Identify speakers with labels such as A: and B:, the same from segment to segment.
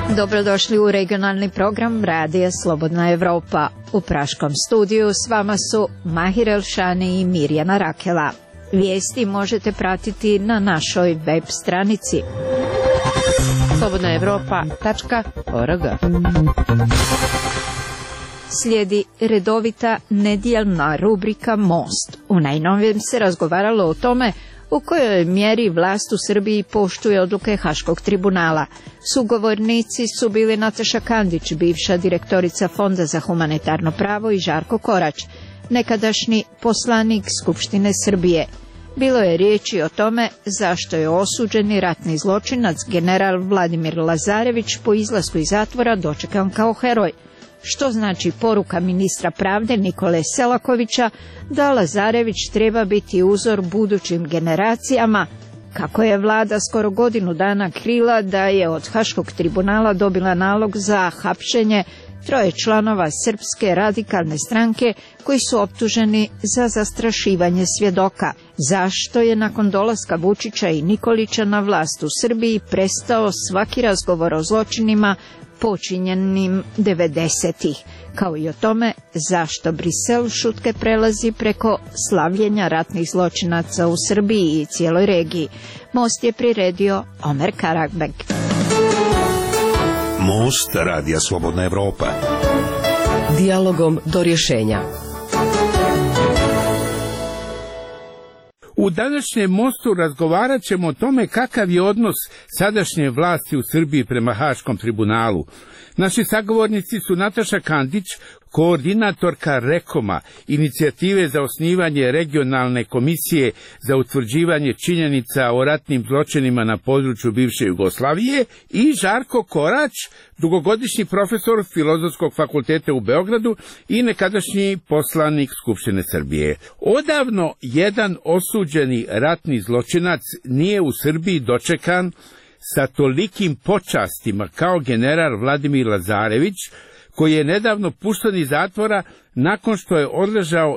A: Dobrodošli u regionalni program Radija Slobodna Evropa. U praškom studiju s vama su Mahir Elšani i Mirjana Rakela. Vijesti možete pratiti na našoj web stranici slobodnaevropa.org. Slijedi redovita nedjeljna rubrika Most. U najnovijem se razgovaralo o tome u kojoj mjeri vlast u Srbiji poštuje odluke Haškog tribunala. Sugovornici su bili Nataša Kandić, bivša direktorica Fonda za humanitarno pravo, i Žarko Korać, nekadašnji poslanik Skupštine Srbije. Bilo je riječi o tome zašto je osuđeni ratni zločinac general Vladimir Lazarević po izlasku iz zatvora dočekan kao heroj. Što znači poruka ministra pravde Nikole Selakovića da Lazarević treba biti uzor budućim generacijama, kako je vlada skoro godinu dana krila da je od Haškog tribunala dobila nalog za hapšenje 3 članova Srpske radikalne stranke koji su optuženi za zastrašivanje svjedoka. Zašto je nakon dolaska Vučića i Nikolića na vlast u Srbiji prestao svaki razgovor o zločinima počinjenim 90-ih, kao i o tome zašto Brisel šutke prelazi preko slavljenja ratnih zločinaca u Srbiji i cijeloj regiji. Most je priredio Omer Karagbek.
B: Most Radija Slobodna Evropa.
C: Dijalogom do rješenja.
D: U današnjem Mostu razgovarat ćemo o tome kakav je odnos sadašnje vlasti u Srbiji prema Haškom tribunalu. Naši sagovornici su Nataša Kandić, koordinatorka REKOM-a, inicijative za osnivanje regionalne komisije za utvrđivanje činjenica o ratnim zločinima na području bivše Jugoslavije, i Žarko Korać, dugogodišnji profesor Filozofskog fakulteta u Beogradu i nekadašnji poslanik Skupštine Srbije. Odavno jedan osuđeni ratni zločinac nije u Srbiji dočekan sa tolikim počastima kao general Vladimir Lazarević, koji je nedavno pušten iz zatvora nakon što je odležao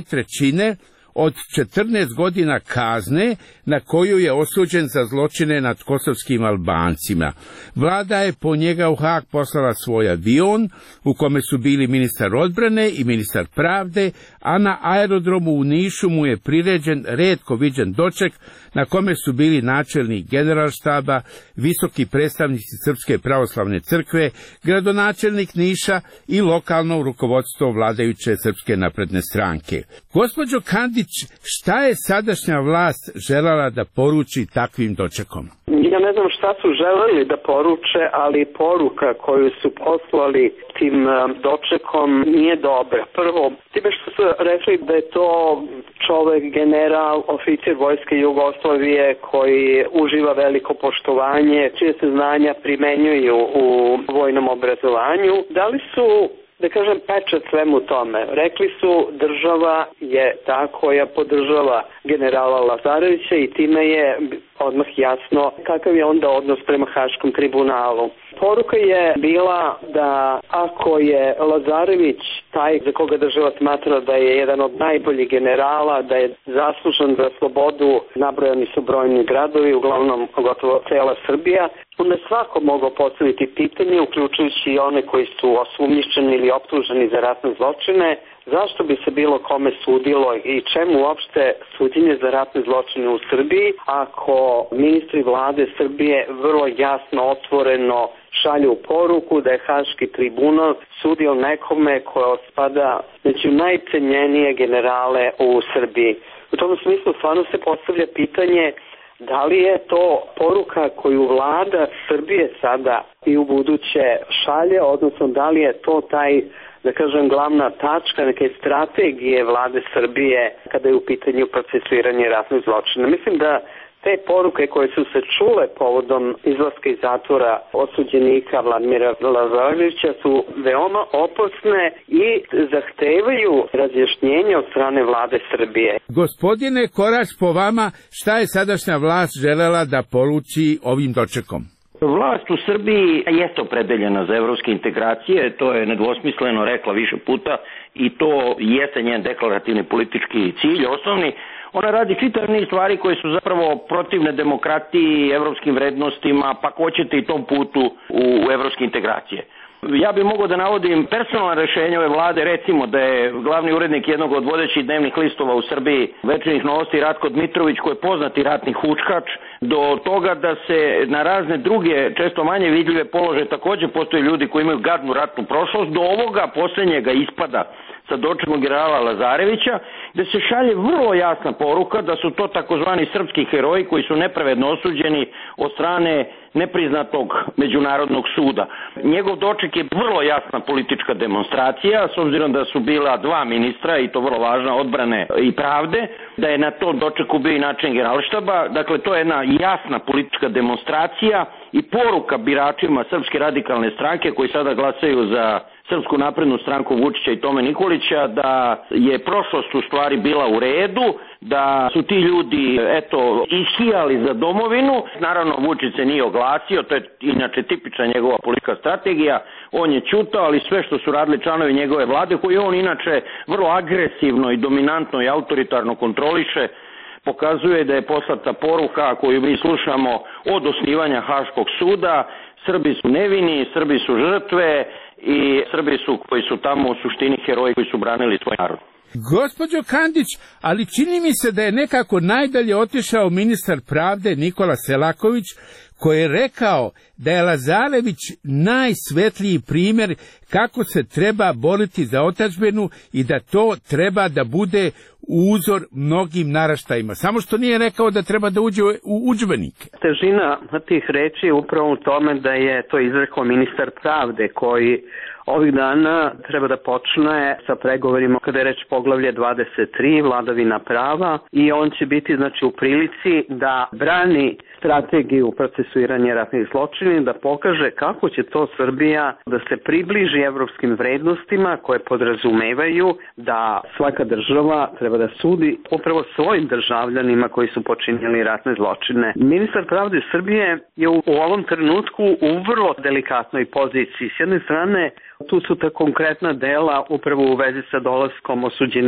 D: 2/3 od 14 godina kazne na koju je osuđen za zločine nad kosovskim Albancima. Vlada je po njega u Haag poslala svoj avion u kome su bili ministar odbrane i ministar pravde, a na aerodromu u Nišu mu je priređen retko viđen doček na kome su bili načelnik generalštaba, visoki predstavnici Srpske pravoslavne crkve, gradonačelnik Niša i lokalno rukovodstvo vladajuće Srpske napredne stranke. Gospođo Kandić, šta je sadašnja vlast željela da poruči takvim dočekom?
E: Ja ne znam šta su želeli da poruče, ali poruka koju su poslali tim dočekom nije dobra. Prvo, time što su rekli da je to čovek, general, oficir vojske Jugoslavije koji uživa veliko poštovanje, čije se znanja primenjuju u vojnom obrazovanju, dali su, da kažem, pečat svemu tome. Rekli su država je ta koja podržava generala Lazarevića i time je odmah jasno kakav je onda odnos prema Haškom tribunalu. Poruka je bila da ako je Lazarević taj za koga država smatra da je jedan od najboljih generala, da je zaslužan za slobodu, nabrojani su brojni gradovi, uglavnom gotovo cela Srbija, onda svako mogao postaviti pitanje, uključujući i one koji su osumnjičeni ili optuženi za ratne zločine, zašto bi se bilo kome sudilo i čemu uopšte suđenje za ratne zločine u Srbiji, ako ministri vlade Srbije vrlo jasno, otvoreno šalju poruku da je Haški tribunal sudio nekome koja spada među najcenjenije generale u Srbiji. U tom smislu stvarno se postavlja pitanje da li je to poruka koju vlada Srbije sada i u buduće šalje, odnosno da li je to taj, da kažem, glavna tačka neke strategije vlade Srbije kada je u pitanju procesuiranje ratnih zločina. Mislim da te poruke koje su se čule povodom izlaska iz zatvora osuđenika Vladimira Lazarevića su veoma opasne i zahtevaju razjašnjenje od strane vlade Srbije.
D: Gospodine Korać, po vama, šta je sadašnja vlast želela da poruči ovim dočekom?
F: Vlast u Srbiji jeste opredeljena za evropske integracije, to je nedvosmisleno rekla više puta i to jeste njen deklarativni politički cilj, osnovni. Ona radi čitav niz stvari koje su zapravo protivne demokratiji, evropskim vrednostima, pa hoćete i tom putu u evropske integracije. Ja bih mogao da navodim personalne rešenje ove vlade, recimo da je glavni urednik jednog od vodećih dnevnih listova u Srbiji, Večernjih novosti, Ratko Dmitrović, koji je poznati ratni hučkač, do toga da se na razne druge, često manje vidljive položaje takođe postoje ljudi koji imaju gadnu ratnu prošlost, do ovoga posljednjega ispada sa dočekom generala Lazarevića, gde se šalje vrlo jasna poruka da su to takozvani srpski heroji koji su nepravedno osuđeni od strane nepriznatog međunarodnog suda. Njegov doček je vrlo jasna politička demonstracija, s obzirom da su bila dva ministra, i to vrlo važna, odbrane i pravde, da je na tom dočeku bio i načelnik Generalštaba. Dakle, to je jedna jasna politička demonstracija i poruka biračima Srpske radikalne stranke koji sada glasaju za Srpsku naprednu stranku Vučića i Tome Nikolića, da je prošlost u stvari bila u redu, da su ti ljudi ishijali za domovinu. Naravno, Vučić se nije oglasio, to je inače tipična njegova politička strategija, on je ćutao, ali sve što su radili članovi njegove vlade, koji on inače vrlo agresivno i dominantno i autoritarno kontroliše, pokazuje da je poslata poruka koju mi slušamo od osnivanja Haškog suda: Srbi su nevini, Srbi su žrtve i Srbi su koji su tamo u suštini heroji koji su branili svoj narod.
D: Gospođo Kandić, ali čini mi se da je nekako najdalje otišao ministar pravde Nikola Selaković, koji je rekao da je Lazarević najsvetliji primjer kako se treba boriti za otadžbinu i da to treba da bude uzor mnogim naraštajima. Samo što nije rekao da treba da uđe u udžbenike.
E: Težina tih reči je upravo u tome da je to izrekao ministar pravde, koji ovih dana treba da počne sa pregovorima kada je reč poglavlje 23, vladavina prava, i on će biti u prilici da brani strategiju procesuiranja ratnih zločina, da pokaže kako će to Srbija da se približi evropskim vrednostima koje podrazumevaju da svaka država treba da sudi upravo svojim državljanima koji su počinili ratne zločine. Ministar pravde Srbije je u ovom trenutku u vrlo delikatnoj poziciji. S jedne strane, tu su ta konkretna dela upravo u vezi sa dolaskom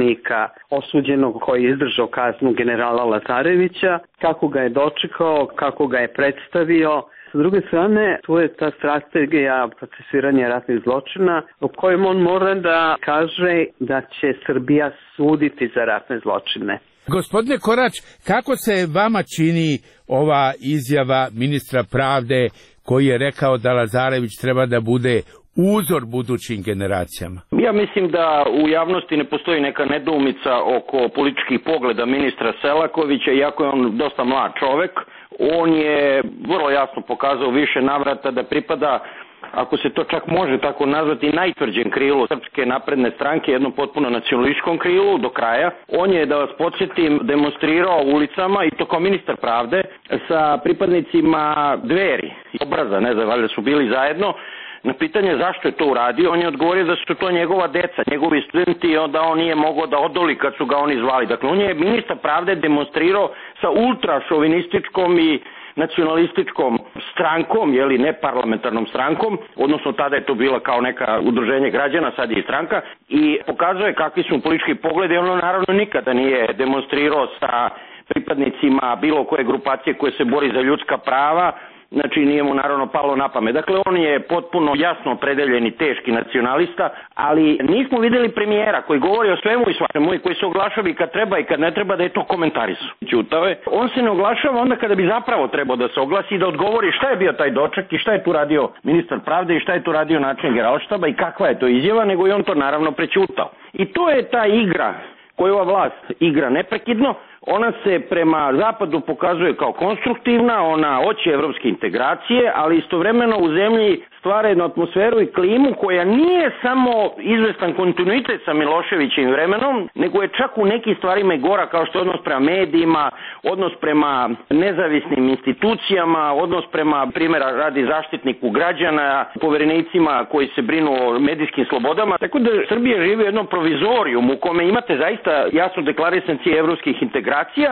E: osuđenog koji je izdržao kaznu generala Lazarevića, kako ga je dočekao, kako ga je predstavio. S druge strane, tu je ta strategija procesuiranja ratnih zločina u kojem on mora da kaže da će Srbija suditi za ratne zločine.
D: Gospodine Korać, kako se vama čini ova izjava ministra pravde koji je rekao da Lazarević treba da bude uzor budućim generacijama?
F: Ja mislim da u javnosti ne postoji neka nedoumica oko političkih pogleda ministra Selakovića, iako je on dosta mlad čovek. On je vrlo jasno pokazao više navrata da pripada, ako se to čak može tako nazvati, najtvrđem krilu Srpske napredne stranke, jednom potpuno nacionalističkom krilu do kraja. On je, da vas podsjetim, demonstrirao ulicama, i to kao ministar pravde, sa pripadnicima Dveri i Obraza, ne znam, valjda su bili zajedno. Na pitanje zašto je to uradio, on je odgovorio da su to njegova deca, njegovi studenti, i onda on nije mogao da odoli kad su ga oni zvali. Dakle, on je ministar pravde demonstrirao sa ultrašovinističkom i nacionalističkom strankom, ne parlamentarnom strankom, odnosno tada je to bilo kao neka udruženje građana, sad je i stranka, i pokazuje kakvi su politički pogledi. Ono naravno nikada nije demonstrirao sa pripadnicima bilo koje grupacije koje se bori za ljudska prava, znači nije mu naravno palo na pamet. Dakle, on je potpuno jasno opredeljen i teški nacionalista, ali nismo videli premijera koji govori o svemu i svačemu i koji se oglašava i kad treba i kad ne treba, da je to komentarisao. Ćutao je. On se ne oglašava onda kada bi zapravo trebao da se oglasi i da odgovori šta je bio taj doček i šta je tu radio ministar pravde i šta je tu radio načelnik Generalštaba i kakva je to izjava, nego je on to naravno prećutao. I to je ta igra koju ova vlast igra neprekidno. Ona se prema zapadu pokazuje kao konstruktivna, ona hoće evropske integracije, ali istovremeno u zemlji stvara jednu atmosferu i klimu koja nije samo izvestan kontinuitet sa Miloševićim vremenom, nego je čak u nekim stvarima i gora, kao što je odnos prema medijima, odnos prema nezavisnim institucijama, odnos prema, primjera radi, zaštitniku građana, poverenicima koji se brinu o medijskim slobodama. Tako da Srbija živi u jednom provizorijumu u kome imate zaista jasno deklarisan cilj evropskih integracija,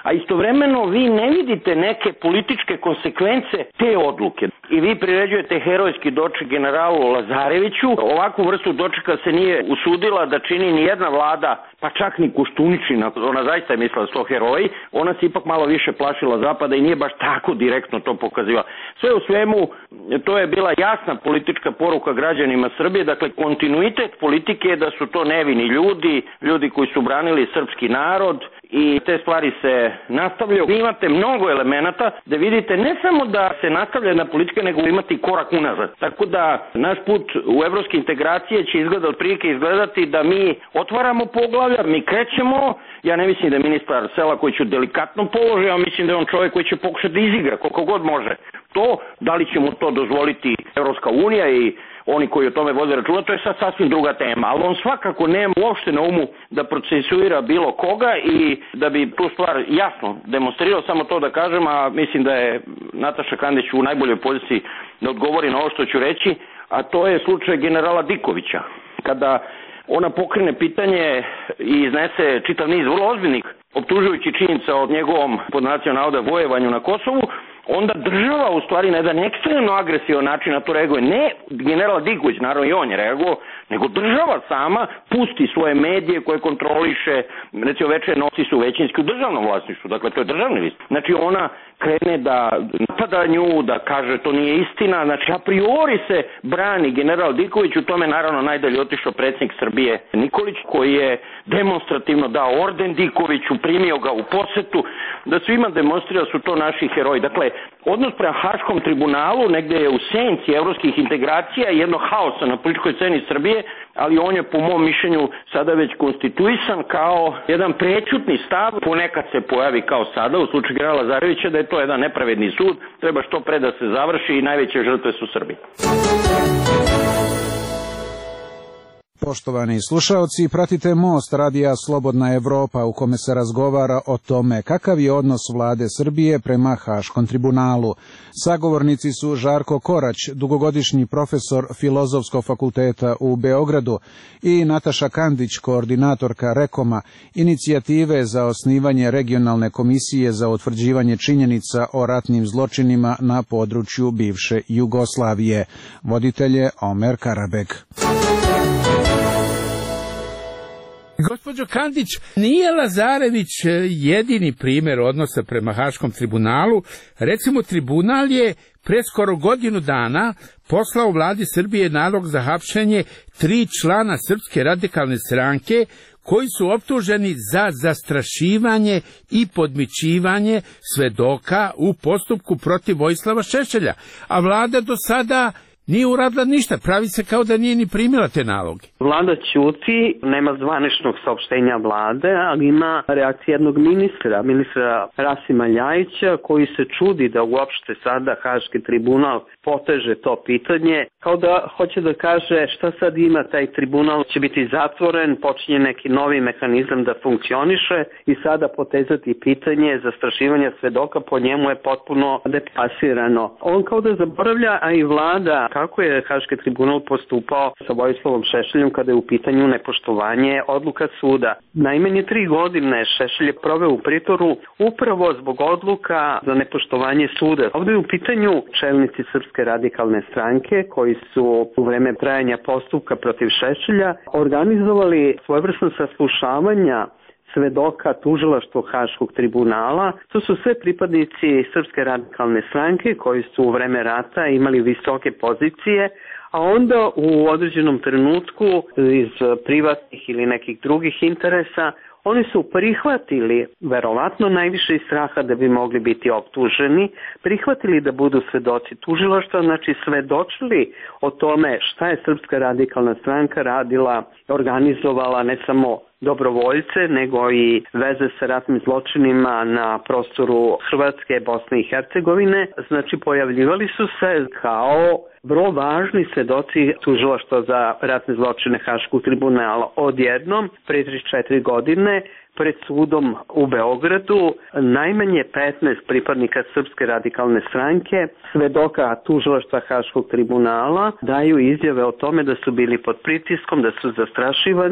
F: a istovremeno vi ne vidite neke političke konsekvence te odluke. I vi priređujete herojski doček generalu Lazareviću. Ovakvu vrstu dočeka se nije usudila da čini ni jedna vlada, pa čak ni Koštuničina. Ona zaista je mislila da su to heroji. Ona se ipak malo više plašila Zapada i nije baš tako direktno to pokazivala. Sve u svemu, to je bila jasna politička poruka građanima Srbije. Dakle, kontinuitet politike je da su to nevini ljudi koji su branili srpski narod i te stvari se nastavljaju. Vi imate mnogo elemenata da vidite ne samo da se nastavlja jedna politika, nego imate i korak unazad. Tako da naš put u evropske integracije će izgledati da mi otvaramo poglavlja, mi krećemo. Ja ne mislim da je ministar Selaković u delikatnom položaju, ja mislim da je on čovjek koji će pokušati da izigra koliko god može. To, da li će mu to dozvoliti Evropska unija i oni koji o tome vode računa, to je sad sasvim druga tema, ali on svakako nema uopšte na umu da procesuira bilo koga i da bi tu stvar jasno demonstrirao, samo to da kažem, a mislim da je Nataša Kandić u najboljoj poziciji da odgovori na ovo što ću reći, a to je slučaj generala Dikovića. Kada ona pokrene pitanje i iznese čitav niz vrlo ozbiljnih optužujući činjenica o njegovom, pod nacionalnim navodom, vojevanju na Kosovu, onda država u stvari na jedan ekstremno agresivan način na to reaguje. Ne general Diković, naravno i on je reagovao, nego država sama pusti svoje medije koje kontroliše, recimo Večernji novci su većinski u državnom vlasništvu, dakle to je državni list. Znači ona krene da napada nju, da kaže to nije istina, znači a priori se brani general Diković, u tome naravno najdalje otišao predsjednik Srbije Nikolić, koji je demonstrativno dao orden Dikoviću, primio ga u posetu, da svima demonstrira su to naši heroji. Dakle, odnos prema Haškom tribunalu negde je u senci evropskih integracija i jedno haosa na političkoj sceni Srbije, ali on je po mom mišljenju sada već konstituisan kao jedan prećutni stav, ponekad se pojavi kao sada u slučaju generala Lazarevića da je to jedan nepravedni sud, treba što pre da se završi i najveće žrtve su Srbi.
G: Poštovani slušaoci, pratite Most radija Slobodna Evropa u kome se razgovara o tome kakav je odnos vlade Srbije prema Haškom tribunalu. Sagovornici su Žarko Korać, dugogodišnji profesor Filozofskog fakulteta u Beogradu, i Nataša Kandić, koordinatorka REKOM-a, inicijative za osnivanje regionalne komisije za utvrđivanje činjenica o ratnim zločinima na području bivše Jugoslavije. Voditelj je Omer Karabek.
D: Gospođo Kandić, nije Lazarević jedini primjer odnosa prema Haškom tribunalu. Recimo, tribunal je pre skoro godinu dana poslao vladi Srbije nalog za hapšenje 3 člana Srpske radikalne stranke koji su optuženi za zastrašivanje i podmićivanje svedoka u postupku protiv Vojislava Šešelja, a vlada do sada nije uradila ništa, pravi se kao da nije ni primila te naloge.
E: Vlada ćuti, nema zvaničnog saopštenja vlade, ali ima reakciju jednog ministra Rasima Ljajića, koji se čudi da uopšte sada Haški tribunal poteže to pitanje, kao da hoće da kaže šta sad ima taj tribunal, će biti zatvoren, počinje neki novi mehanizam da funkcioniše i sada potezati pitanje zastrašivanja svedoka po njemu je potpuno deplasirano. On kao da zaboravlja, a i vlada, kako je Haški tribunal postupao sa Vojislavom Šešeljem kada je u pitanju nepoštovanje odluka suda. Najmanje 3 godine Šešelj je proveo u pritvoru upravo zbog odluka za nepoštovanje suda. Ovdje je u pitanju čelnici Srpske radikalne stranke koji su u vreme trajanja postupka protiv Šešelja organizovali svojevrsno saslušavanja svedoka tužilaštva Haškog tribunala. To su sve pripadnici Srpske radikalne stranke koji su u vreme rata imali visoke pozicije, a onda u određenom trenutku iz privatnih ili nekih drugih interesa oni su prihvatili, verovatno najviše iz straha da bi mogli biti optuženi, prihvatili da budu svedoci tužilaštva, znači svedočili o tome šta je Srpska radikalna stranka radila, organizovala ne samo dobrovoljce, nego i veze sa ratnim zločinima na prostoru Hrvatske, Bosne i Hercegovine. Znači pojavljivali su se kao vrlo važni svedoci tužilaštva za ratne zločine Haškog tribunala. Odjednom, pre 34 godine, pred sudom u Beogradu, najmanje 15 pripadnika Srpske radikalne stranke, svedoka tužilaštva Haškog tribunala, daju izjave o tome da su bili pod pritiskom, da su zastrašivani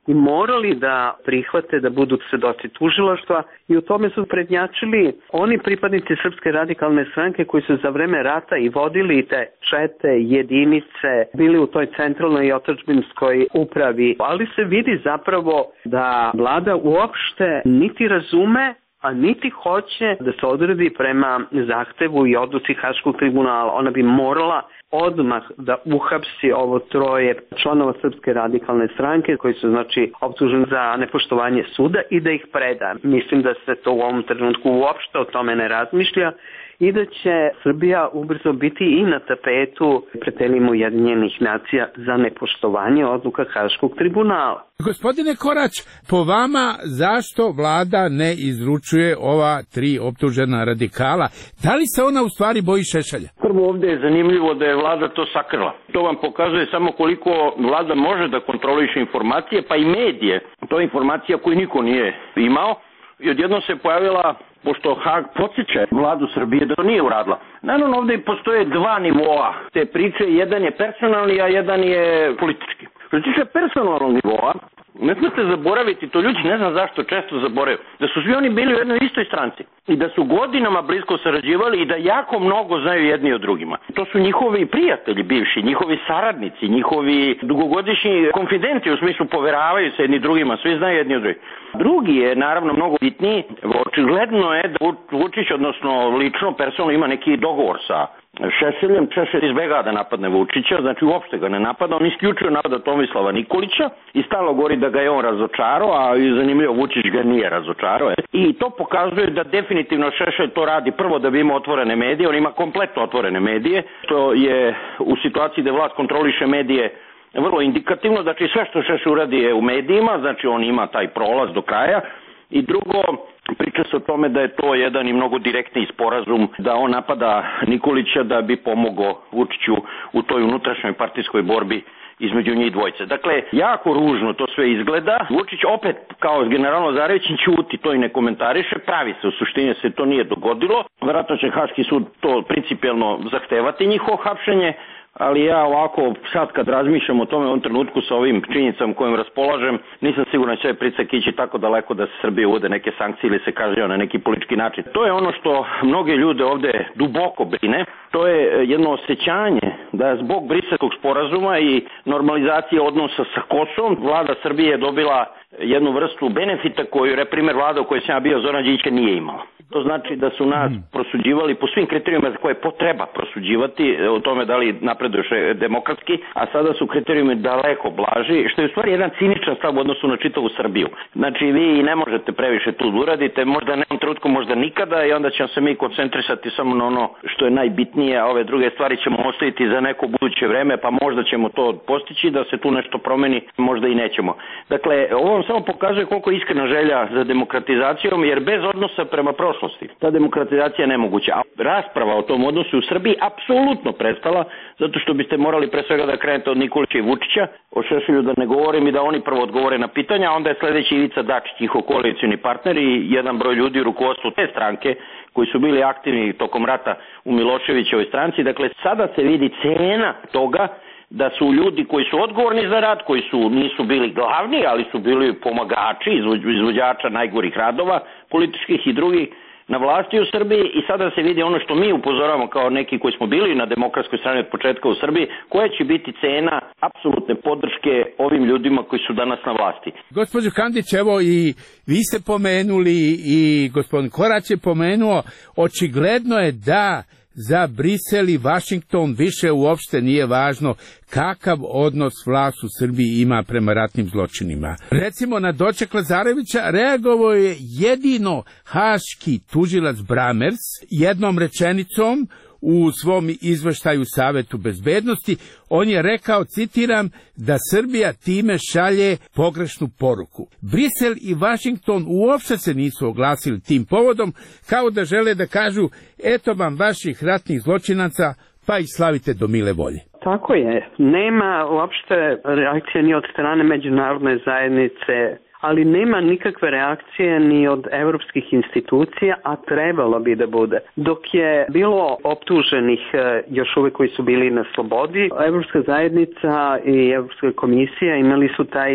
E: i morali da prihvate da budu svedoci tužilaštva i u tome su prednjačili oni pripadnici Srpske radikalne stranke koji su za vreme rata i vodili te čete, jedinice, bili u toj centralnoj i otadžbinskoj upravi, ali se vidi zapravo da vlada uopšte niti razume, a niti hoće da se odredi prema zahtevu i odluci Haškog tribunala. Ona bi morala odmah da uhapsi ovo troje članova Srpske radikalne stranke koji su optuženi za nepoštovanje suda i da ih preda. Mislim da se to u ovom trenutku uopšte o tome ne razmišlja i da će Srbija ubrzo biti i na tapetu pred telima Ujedinjenih nacija za nepoštovanje odluka Haškog tribunala.
D: Gospodine Korać, po vama zašto vlada ne izručuje ova 3 optužena radikala? Da li se ona u stvari boji Šešelja?
F: Prvo, ovdje je zanimljivo da je vlada to sakrila. To vam pokazuje samo koliko vlada može da kontroliše informacije, pa i medije. To je informacija koju niko nije imao i odjednom se pojavila, pošto Hag podsjeća vladu Srbije da to nije uradila. Naravno, ovdje postoje 2 nivoa te priče, jedan je personalni, a jedan je politički. Što se tiče personalnog nivoa, ne smete zaboraviti, to ljudi ne znam zašto često zaboravaju, da su svi oni bili u jednoj istoj stranci i da su godinama blisko sarađivali i da jako mnogo znaju jedni od drugima. To su njihovi prijatelji bivši, njihovi saradnici, njihovi dugogodišnji konfidenti, u smislu poveravaju se jedni drugima, svi znaju jedni od drugih. Drugi je naravno mnogo bitniji, očigledno je da Vučić, odnosno lično, personalno ima neki dogovor sa Šešeljem. Šešelj izbegava da napadne Vučića, znači uopšte ga ne napada, on isključio napada Tomislava Nikolića i stalno govori da ga je on razočarao, a zanimljivo Vučić ga nije razočarao. I to pokazuje da definitivno Šešelj to radi prvo da bi imao otvorene medije, on ima kompletno otvorene medije, što je u situaciji da vlast kontroliše medije vrlo indikativno, znači sve što Šešelj uradi je u medijima, znači on ima taj prolaz do kraja. I drugo, priča se o tome da je to jedan i mnogo direktni sporazum, da on napada Nikolića da bi pomogao Vučiću u toj unutrašnjoj partijskoj borbi između njih dvojice. Dakle, jako ružno to sve izgleda. Vučić opet, kao general Lazarević, ćuti, to i ne komentariše, pravi se, u suštini se to nije dogodilo. Vjerojatno će Haški sud to principijelno zahtevati njihovo hapšenje, ali ja ovako sad kad razmišljam o tome u ovom trenutku sa ovim činjenicama kojim raspolažem, nisam siguran da će ovaj pritisak ići tako daleko da se Srbije uvode neke sankcije ili se kaže na neki politički način. To je ono što mnoge ljude ovde duboko brine, to je jedno osjećanje da zbog Briselskog sporazuma i normalizacije odnosa sa Kosovom, vlada Srbije je dobila jednu vrstu benefita koju, reprimjer, vlada u kojoj sam ja bio, Zoran Đinđić, nije imala. To znači da su nas prosuđivali po svim kriterijima za koje potreba prosuđivati, o tome da li napreduješ demokratski, a sada su kriterijumi daleko blaži, što je u stvari jedan ciničan stav u odnosu na čitavu Srbiju. Znači vi ne možete previše tu da uradite, možda ne u trenutku, možda nikada, i onda ćemo se mi koncentrisati samo na ono što je najbitnije, a ove druge stvari ćemo ostaviti za neko buduće vreme, pa možda ćemo to postići da se tu nešto promeni, možda i nećemo. Dakle, ovo vam samo pokazuje koliko je iskrena želja za demokratizacijom, jer bez odnosa prema prošlosti ta demokratizacija je nemoguća. A rasprava o tom odnosu u Srbiji apsolutno prestala, zato što biste morali pre svega da krenete od Nikolića i Vučića, o Šešelju da ne govorim, i da oni prvo odgovore na pitanja, a onda je sledeći Ivica Dačić, njihov koalicioni partner i jedan broj ljudi u rukovodstvu te stranke koji su bili aktivni tokom rata u Miloševićevoj stranci. Dakle, sada se vidi cena toga da su ljudi koji su odgovorni za rad, koji nisu bili glavni, ali su bili pomagači, izvođača najgorih radova, političkih i drugih, na vlasti u Srbiji, i sada se vidi ono što mi upozoravamo kao neki koji smo bili na demokratskoj strani od početka u Srbiji, koja će biti cena apsolutne podrške ovim ljudima koji su danas na vlasti.
D: Gospođo Kandić, evo i vi ste pomenuli i gospodin Korać je pomenuo, očigledno je da za Brisel i Vašington više uopšte nije važno kakav odnos vlast u Srbiji ima prema ratnim zločinima. Recimo, na doček Lazarevića reagovao je jedino haški tužilac Bramers jednom rečenicom u svom izveštaju Savetu bezbednosti. On je rekao, citiram, da Srbija time šalje pogrešnu poruku. Brisel i Vašington uopšte se nisu oglasili tim povodom, kao da žele da kažu, eto vam vaših ratnih zločinaca, pa ih slavite do mile volje.
E: Tako je. Nema uopšte reakcije ni od strane međunarodne zajednice, ali nema nikakve reakcije ni od evropskih institucija, a trebalo bi da bude. Dok je bilo optuženih još uvek koji su bili na slobodi, Evropska zajednica i Evropska komisija imali su taj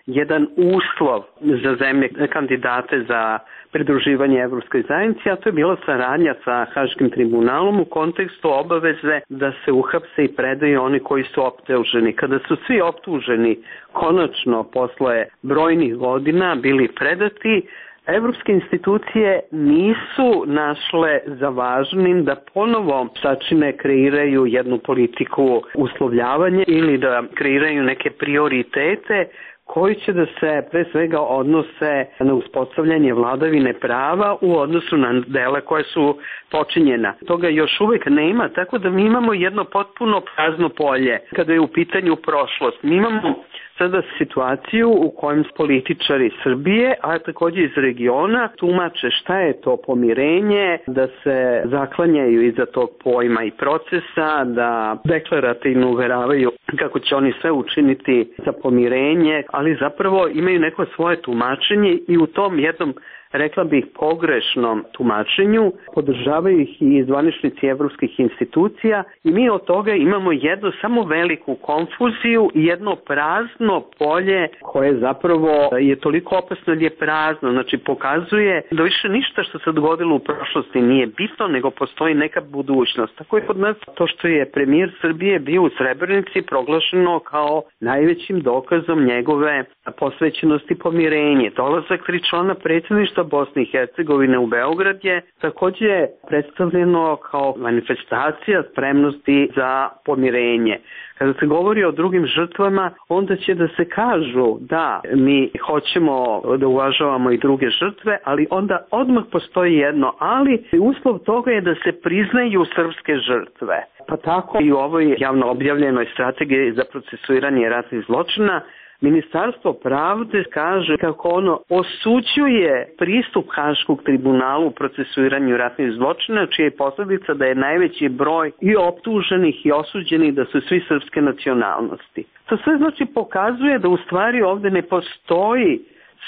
E: jedan uslov za zemlje kandidate za pridruživanje Evropskoj zajednici, a to je bila saradnja sa Haškim tribunalom u kontekstu obaveze da se uhapse i predaju oni koji su optuženi. Kada su svi optuženi konačno posle brojnih godina bili predati, evropske institucije nisu našle za važnim da ponovo sačine, kreiraju jednu politiku uslovljavanja ili da kreiraju neke prioritete koji će da se pre svega odnose na uspostavljanje vladavine prava u odnosu na dela koje su počinjena. Toga još uvek nema, tako da mi imamo jedno potpuno prazno polje kada je u pitanju prošlost. Mi imamo sada situaciju u kojem političari Srbije, a takođe iz regiona, tumače šta je to pomirenje, da se zaklanjaju iza tog pojma i procesa, da deklarativno uveravaju kako će oni sve učiniti za pomirenje, ali zapravo imaju neko svoje tumačenje i u tom jednom, rekla bih, pogrešnom tumačenju podržavaju ih i zvaničnici evropskih institucija i mi od toga imamo jednu samo veliku konfuziju i jedno prazno polje koje zapravo je toliko opasno jer je prazno, znači pokazuje da više ništa što se dogodilo u prošlosti nije bitno, nego postoji neka budućnost. Tako je kod nas to što je premijer Srbije bio u Srebrenici proglašeno kao najvećim dokazom njegove posvećenosti pomirenje. Dolazak 3 člana predsjedništva Bosne i Hercegovine u Beograd je takođe predstavljeno kao manifestacija spremnosti za pomirenje. Kada se govori o drugim žrtvama, onda će da se kažu da mi hoćemo da uvažavamo i druge žrtve, ali onda odmah postoji jedno ali, uslov toga je da se priznaju srpske žrtve. Pa tako i u ovoj javno objavljenoj strategiji za procesuiranje ratnih zločina Ministarstvo pravde kaže kako ono osuđuje pristup Haškog tribunalu u procesuiranju ratnih zločina, čija je posljedica da je najveći broj i optuženih i osuđenih da su svi srpske nacionalnosti. To sve znači pokazuje da u stvari ovde ne postoji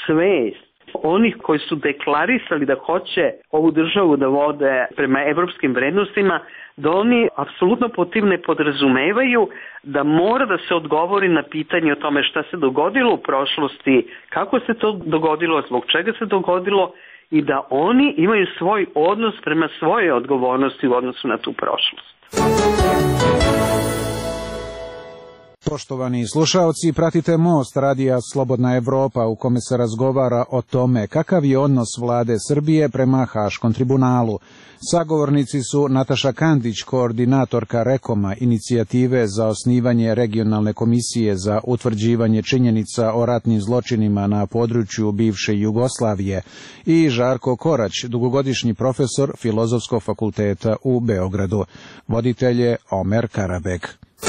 E: svest onih koji su deklarisali da hoće ovu državu da vode prema evropskim vrednostima, da oni apsolutno pod tim ne podrazumevaju da mora da se odgovori na pitanje o tome šta se dogodilo u prošlosti, kako se to dogodilo, zbog čega se dogodilo i da oni imaju svoj odnos prema svojoj odgovornosti u odnosu na tu prošlost.
G: Poštovani slušaoci, pratite Most radija Slobodna Evropa u kome se razgovara o tome kakav je odnos vlade Srbije prema Haškom tribunalu. Sagovornici su Nataša Kandić, koordinatorka REKOM-a, inicijative za osnivanje regionalne komisije za utvrđivanje činjenica o ratnim zločinima na području bivše Jugoslavije, i Žarko Korać, dugogodišnji profesor Filozofskog fakulteta u Beogradu. Voditelj je Omer Karabek.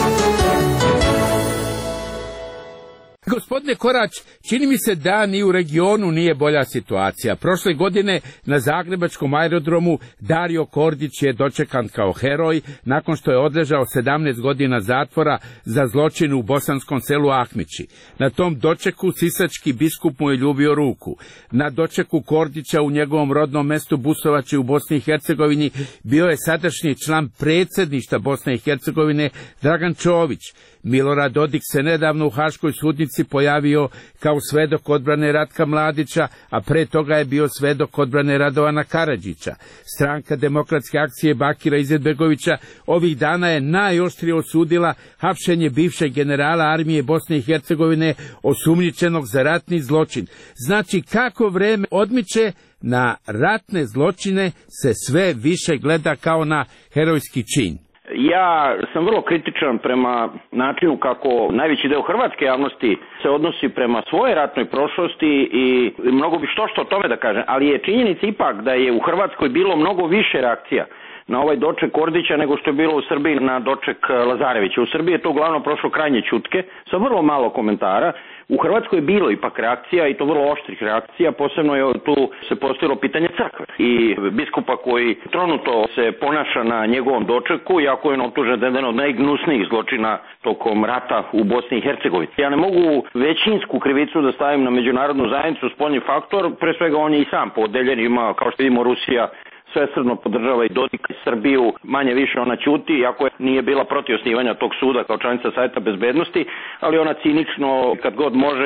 D: Gospodine Korać, čini mi se da ni u regionu nije bolja situacija. Prošle godine na zagrebačkom aerodromu Dario Kordić je dočekan kao heroj nakon što je odležao 17 godina zatvora za zločin u bosanskom selu Ahmići. Na tom dočeku sisački biskup mu je ljubio ruku. Na dočeku Kordića u njegovom rodnom mestu Busovači u Bosni i Hercegovini bio je sadašnji član predsjedništva Bosne i Hercegovine Dragan Čović. Milorad Dodik se nedavno u Haškoj sudnici pojavio kao svedok odbrane Ratka Mladića, a pre toga je bio svedok odbrane Radovana Karadžića. Stranka Demokratske akcije Bakira Izetbegovića ovih dana je najoštrije osudila hapšenje bivšeg generala armije Bosne i Hercegovine osumnjičenog za ratni zločin. Znači, kako vreme odmiče, na ratne zločine se sve više gleda kao na herojski čin.
F: Ja sam vrlo kritičan prema načinu kako najveći deo hrvatske javnosti se odnosi prema svojoj ratnoj prošlosti i mnogo bi što o tome da kažem, ali je činjenica ipak da je u Hrvatskoj bilo mnogo više reakcija na ovaj doček Kordića nego što je bilo u Srbiji na doček Lazarevića. U Srbiji je to uglavnom prošlo krajnje ćutke, sa vrlo malo komentara. U Hrvatskoj je bilo ipak reakcija i to vrlo oštrih reakcija, posebno je tu se postavilo pitanje crkve i biskupa koji tronuto se ponaša na njegovom dočeku, iako je optužen da je jedan od najgnusnijih zločina tokom rata u Bosni i Hercegovini. Ja ne mogu većinsku krivicu da stavim na međunarodnu zajednicu, spoljni faktor, pre svega on je i sam podeljen, ima, kao što vidimo, Rusija svesrdno podržava i Dodika i Srbiju, manje više ona ćuti, iako nije bila protiv osnivanja tog suda kao članica Saveta bezbednosti, ali ona cinično, kad god može,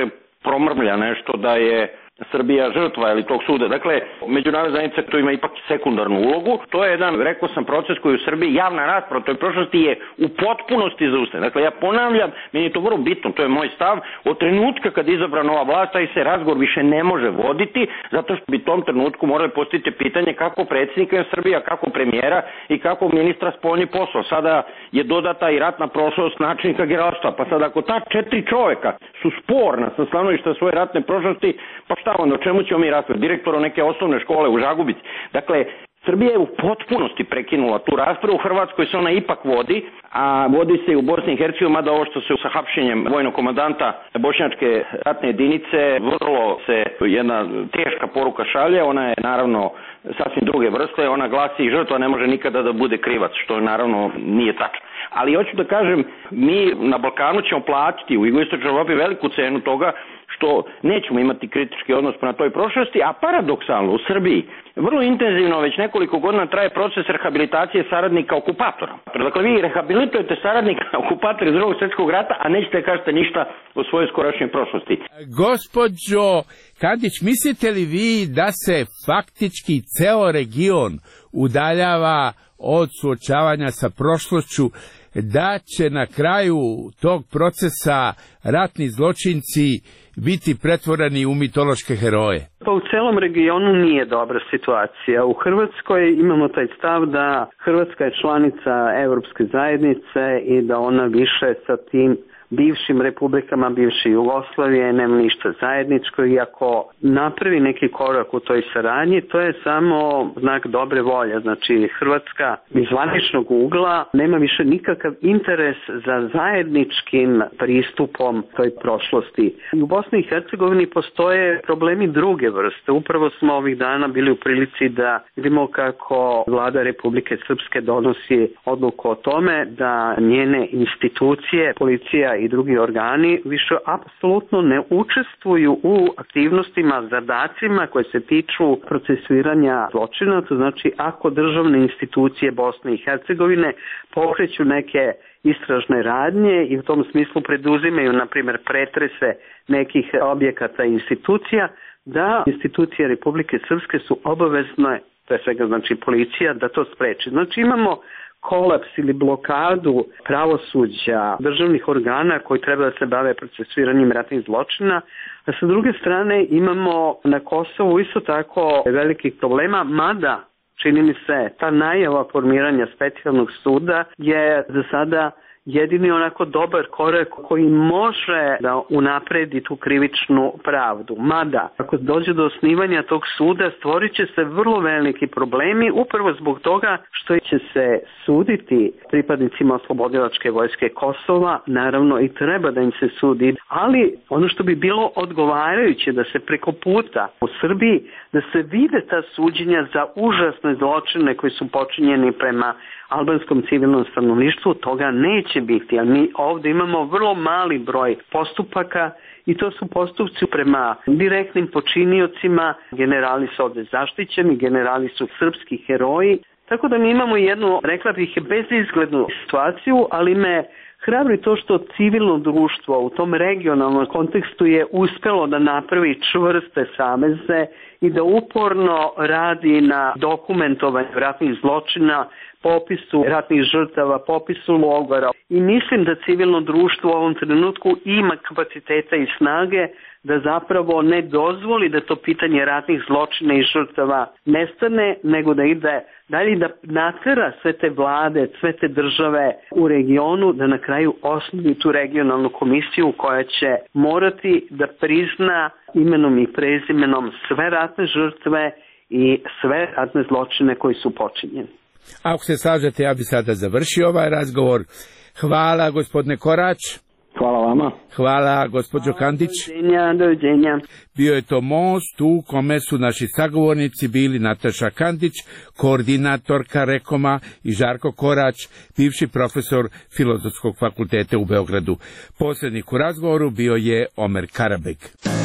F: promrmlja nešto da je Srbija žrtva ili tog suda. Dakle, međunarodna zajednica tu ima ipak sekundarnu ulogu. To je jedan, rekao sam, proces koji u Srbiji javna rasprava o toj prošlosti je u potpunosti zaustavljena. Dakle, ja ponavljam, meni je to vrlo bitno, to je moj stav, od trenutka kad je izabrana nova vlast, taj se razgovor više ne može voditi, zato što bi u tom trenutku morali postaviti pitanje kako predsjednika Srbija, kako premijera i kako ministra spoljnih poslova. Sada je dodata i ratna prošlost načelnika generalštaba. Pa sad ako ta 4 čoveka su sporna sa stanovišta svoje ratne prošlosti, pa šta onda, o čemu ćemo mi raspraviti? Direktor neke osnovne škole u Žagubici. Dakle, Srbija je u potpunosti prekinula tu raspravu, u Hrvatskoj se ona ipak vodi, a vodi se i u Bosni i Hercegovini, mada ovo što se sa hapšenjem vojnog komandanta bošnjačke ratne jedinice, vrlo se jedna teška poruka šalje, ona je naravno sasvim druge vrste, ona glasi žrtva ne može nikada da bude krivac, što naravno nije tačno. Ali hoću da kažem, mi na Balkanu ćemo platiti u jugoistočnoj Evropi veliku cenu toga što nećemo imati kritički odnos prema toj prošlosti, a paradoksalno u Srbiji vrlo intenzivno već nekoliko godina traje proces rehabilitacije saradnika okupatora. Dakle, vi rehabilitujete saradnika okupatora iz Drugog svjetskog rata, a nećete da kažete ništa o svojoj skorašnjoj prošlosti.
D: Gospođo Kandić, mislite li vi da se faktički ceo region udaljava od suočavanja sa prošlošću, da će na kraju tog procesa ratni zločinci biti pretvoreni u mitološke heroje?
E: Pa u celom regionu nije dobra situacija. U Hrvatskoj imamo taj stav da Hrvatska je članica Evropske zajednice i da ona više sa tim bivšim republikama, bivše Jugoslavije nema ništa zajedničko, i ako napravi neki korak u toj saradnji, to je samo znak dobre volje. Znači, Hrvatska iz zvaničnog ugla nema više nikakav interes za zajedničkim pristupom toj prošlosti. U Bosni i Hercegovini postoje problemi druge vrste. Upravo smo ovih dana bili u prilici da vidimo kako vlada Republike Srpske donosi odluku o tome da njene institucije, policija i drugi organi više apsolutno ne učestvuju u aktivnostima, zadacima koje se tiču procesuiranja zločina. To znači, ako državne institucije Bosne i Hercegovine pokreću neke istražne radnje i u tom smislu preduzimaju, na primjer, pretrese nekih objekata i institucija, da institucije Republike Srpske su obavezne, to je svega znači policija, da to spreči. Znači imamo kolaps ili blokadu pravosuđa, državnih organa koji treba da se bave procesuiranjem ratnih zločina, a sa druge strane imamo na Kosovu isto tako velikih problema, mada čini mi se ta najava formiranja specijalnog suda je za sada jedini onako dobar korak koji može da unapredi tu krivičnu pravdu. Mada, ako dođe do osnivanja tog suda, stvorit će se vrlo veliki problemi, upravo zbog toga što će se suditi pripadnicima oslobodilačke vojske Kosova, naravno i treba da im se sudi, ali ono što bi bilo odgovarajuće da se preko puta u Srbiji, da se vide ta suđenja za užasne zločine koji su počinjeni prema albanskom civilnom stanovništvu, toga neće biti, a mi ovdje imamo vrlo mali broj postupaka i to su postupci prema direktnim počiniocima, generali su ovdje zaštićeni, generali su srpski heroji, tako da mi imamo jednu, rekla bih, bezizglednu situaciju, ali me hrabri to što civilno društvo u tom regionalnom kontekstu je uspelo da napravi čvrste saveze i da uporno radi na dokumentovanju ratnih zločina, popisu ratnih žrtava, popisu logora. I mislim da civilno društvo u ovom trenutku ima kapaciteta i snage da zapravo ne dozvoli da to pitanje ratnih zločina i žrtava nestane, nego da ide dalje, da natera sve te vlade, sve te države u regionu da na kraju osnuju tu regionalnu komisiju koja će morati da prizna imenom i prezimenom sve ratne žrtve i sve ratne zločine koji su počinjeni.
D: Ako se slažete, ja bi sada završio ovaj razgovor. Hvala, gospodine Korać.
F: Hvala vama.
D: Hvala, gospođo Kandić.
E: Doviđenja.
D: Bio je to Most u kome su naši sagovornici bili Nataša Kandić, koordinatorka Rekoma, i Žarko Korać, bivši profesor Filozofskog fakulteta u Beogradu. Posrednik u razgovoru bio je Omer Karabek.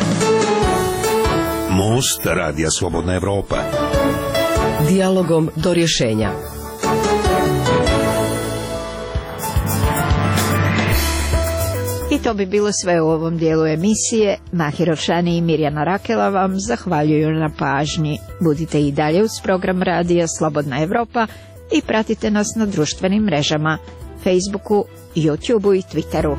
B: Most, Radija Slobodna Evropa.
C: Dijalogom do rješenja.
A: I to bi bilo sve u ovom dijelu emisije. Mahir Ovšani i Mirjana Rakela vam zahvaljuju na pažnji. Budite i dalje uz program radija Slobodna Evropa i pratite nas na društvenim mrežama, Facebooku, YouTubeu i Twitteru.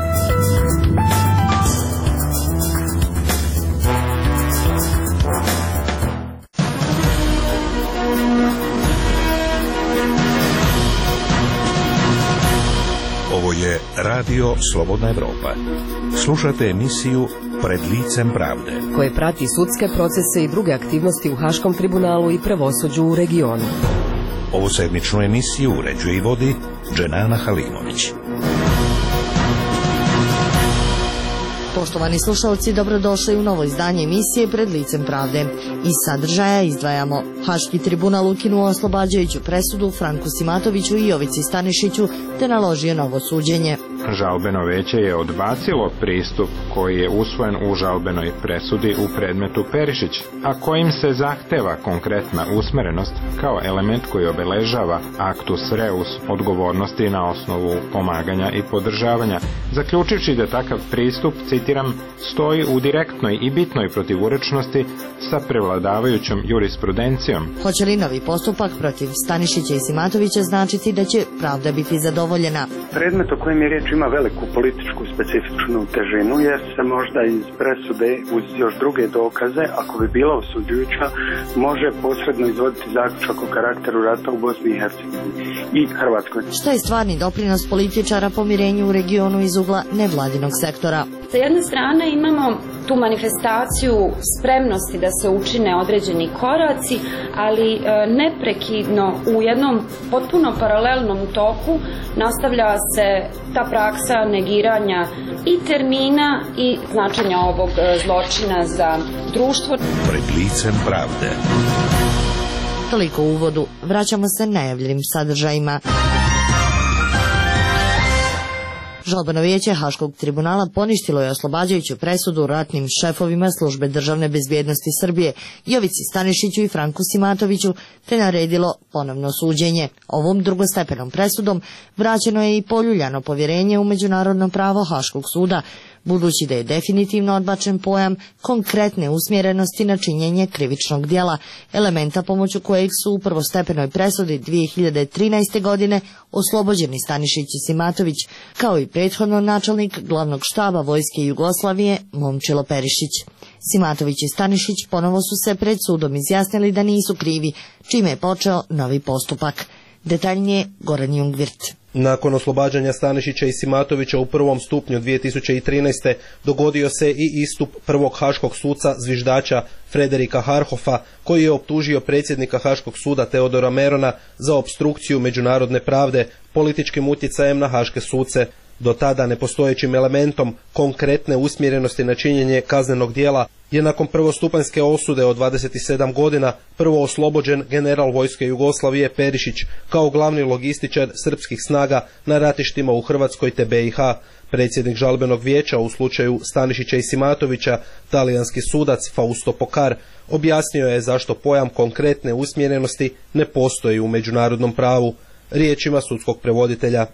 B: Ovo je Radio Slobodna Evropa. Slušate emisiju Pred licem pravde,
C: koje prati sudske procese i druge aktivnosti u Haškom tribunalu i pravosuđu u regionu.
B: Ovu sedmičnu emisiju uređuje i vodi Dženana Halimović.
H: Poštovani slušalci, dobrodošli u novo izdanje emisije Pred licem pravde. Iz sadržaja izdvajamo: Haški tribunal ukinuo oslobađajuću presudu Franku Simatoviću i Jovici Stanišiću te naložio novo suđenje.
I: Žalbeno veće je odbacilo pristup koji je usvojen u žalbenoj presudi u predmetu Perišić, a kojim se zahteva konkretna usmerenost kao element koji obeležava actus reus odgovornosti na osnovu pomaganja i podržavanja, zaključivši da takav pristup, citiram, stoji u direktnoj i bitnoj protivurečnosti sa prevladavajućom jurisprudencijom.
H: Hoće li novi postupak protiv Stanišića i Simatovića značiti da će pravda biti zadovoljena?
J: Predmet o kojem je riječ ima veliku političku specifičnu težinu, jer se možda iz presude uz još druge dokaze, ako bi bila osuđujuća, može posredno izvoditi zaključak o karakteru rata u Bosni i Hercegovini i Hrvatskoj.
H: Šta je stvarni doprinos političara pomirenju u regionu iz ugla nevladinog sektora?
K: Sa jedne strane imamo tu manifestaciju spremnosti da se učine određeni koraci, ali neprekidno u jednom potpuno paralelnom toku nastavlja se ta praksa negiranja i termina i značenja ovog zločina za društvo.
B: Pred licem pravde.
H: Toliko u uvodu. Vraćamo se najavljenim sadržajima. Žalbeno vijeće Haškog tribunala poništilo je oslobađajuću presudu ratnim šefovima Službe državne bezbjednosti Srbije, Jovici Stanišiću i Franku Simatoviću, te naredilo ponovno suđenje. Ovom drugostepenom presudom vraćeno je i poljuljano povjerenje u međunarodno pravo Haškog suda, budući da je definitivno odbačen pojam konkretne usmjerenosti na činjenje krivičnog djela, elementa pomoću kojeg su u prvostepenoj presudi 2013. godine oslobođeni Stanišić i Simatović, kao i prethodno načelnik glavnog štaba Vojske Jugoslavije Momčilo Perišić. Simatović i Stanišić ponovo su se pred sudom izjasnili da nisu krivi, čime je počeo novi postupak. Detaljnije Goran Jungvirt.
L: Nakon oslobađanja Stanišića i Simatovića u prvom stupnju 2013. dogodio se i istup prvog haškog suca zviždača Frederika Harhofa, koji je optužio predsjednika Haškog suda Teodora Merona za opstrukciju međunarodne pravde političkim utjecajem na haške suce. Do tada nepostojećim elementom konkretne usmjerenosti na činjenje kaznenog djela je nakon prvostupanjske osude od 27 godina prvo oslobođen general Vojske Jugoslavije Perišić kao glavni logističar srpskih snaga na ratištima u Hrvatskoj te BiH. Predsjednik žalbenog vijeća u slučaju Stanišića i Simatovića, talijanski sudac Fausto Pokar, objasnio je zašto pojam konkretne usmjerenosti ne postoji u međunarodnom pravu. Riječima sudskog prevoditelja: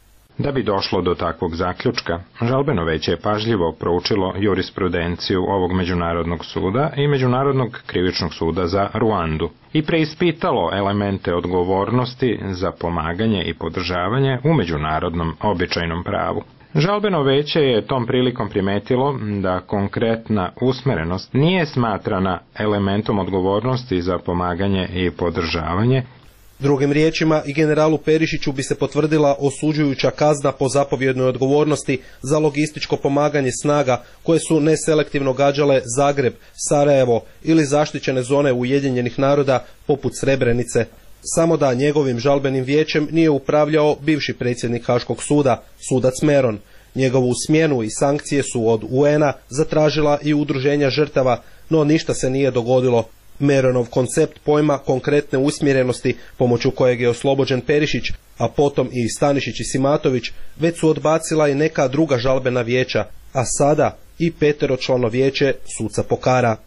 I: Da bi došlo do takvog zaključka, žalbeno veće je pažljivo proučilo jurisprudenciju ovog međunarodnog suda i Međunarodnog krivičnog suda za Ruandu i preispitalo elemente odgovornosti za pomaganje i podržavanje u međunarodnom običajnom pravu. Žalbeno veće je tom prilikom primetilo da konkretna usmerenost nije smatrana elementom odgovornosti za pomaganje i podržavanje.
L: Drugim riječima, i generalu Perišiću bi se potvrdila osuđujuća kazna po zapovjednoj odgovornosti za logističko pomaganje snaga koje su neselektivno gađale Zagreb, Sarajevo ili zaštićene zone Ujedinjenih naroda poput Srebrenice. Samo da njegovim žalbenim vijećem nije upravljao bivši predsjednik Haškog suda, sudac Meron. Njegovu smjenu i sankcije su od UN-a zatražila i udruženja žrtava, no ništa se nije dogodilo. Meronov koncept pojma konkretne usmjerenosti pomoću kojeg je oslobođen Perišić, a potom i Stanišić i Simatović, već su odbacila i neka druga žalbena vijeća, a sada i peteročlano vijeće suca Pokara.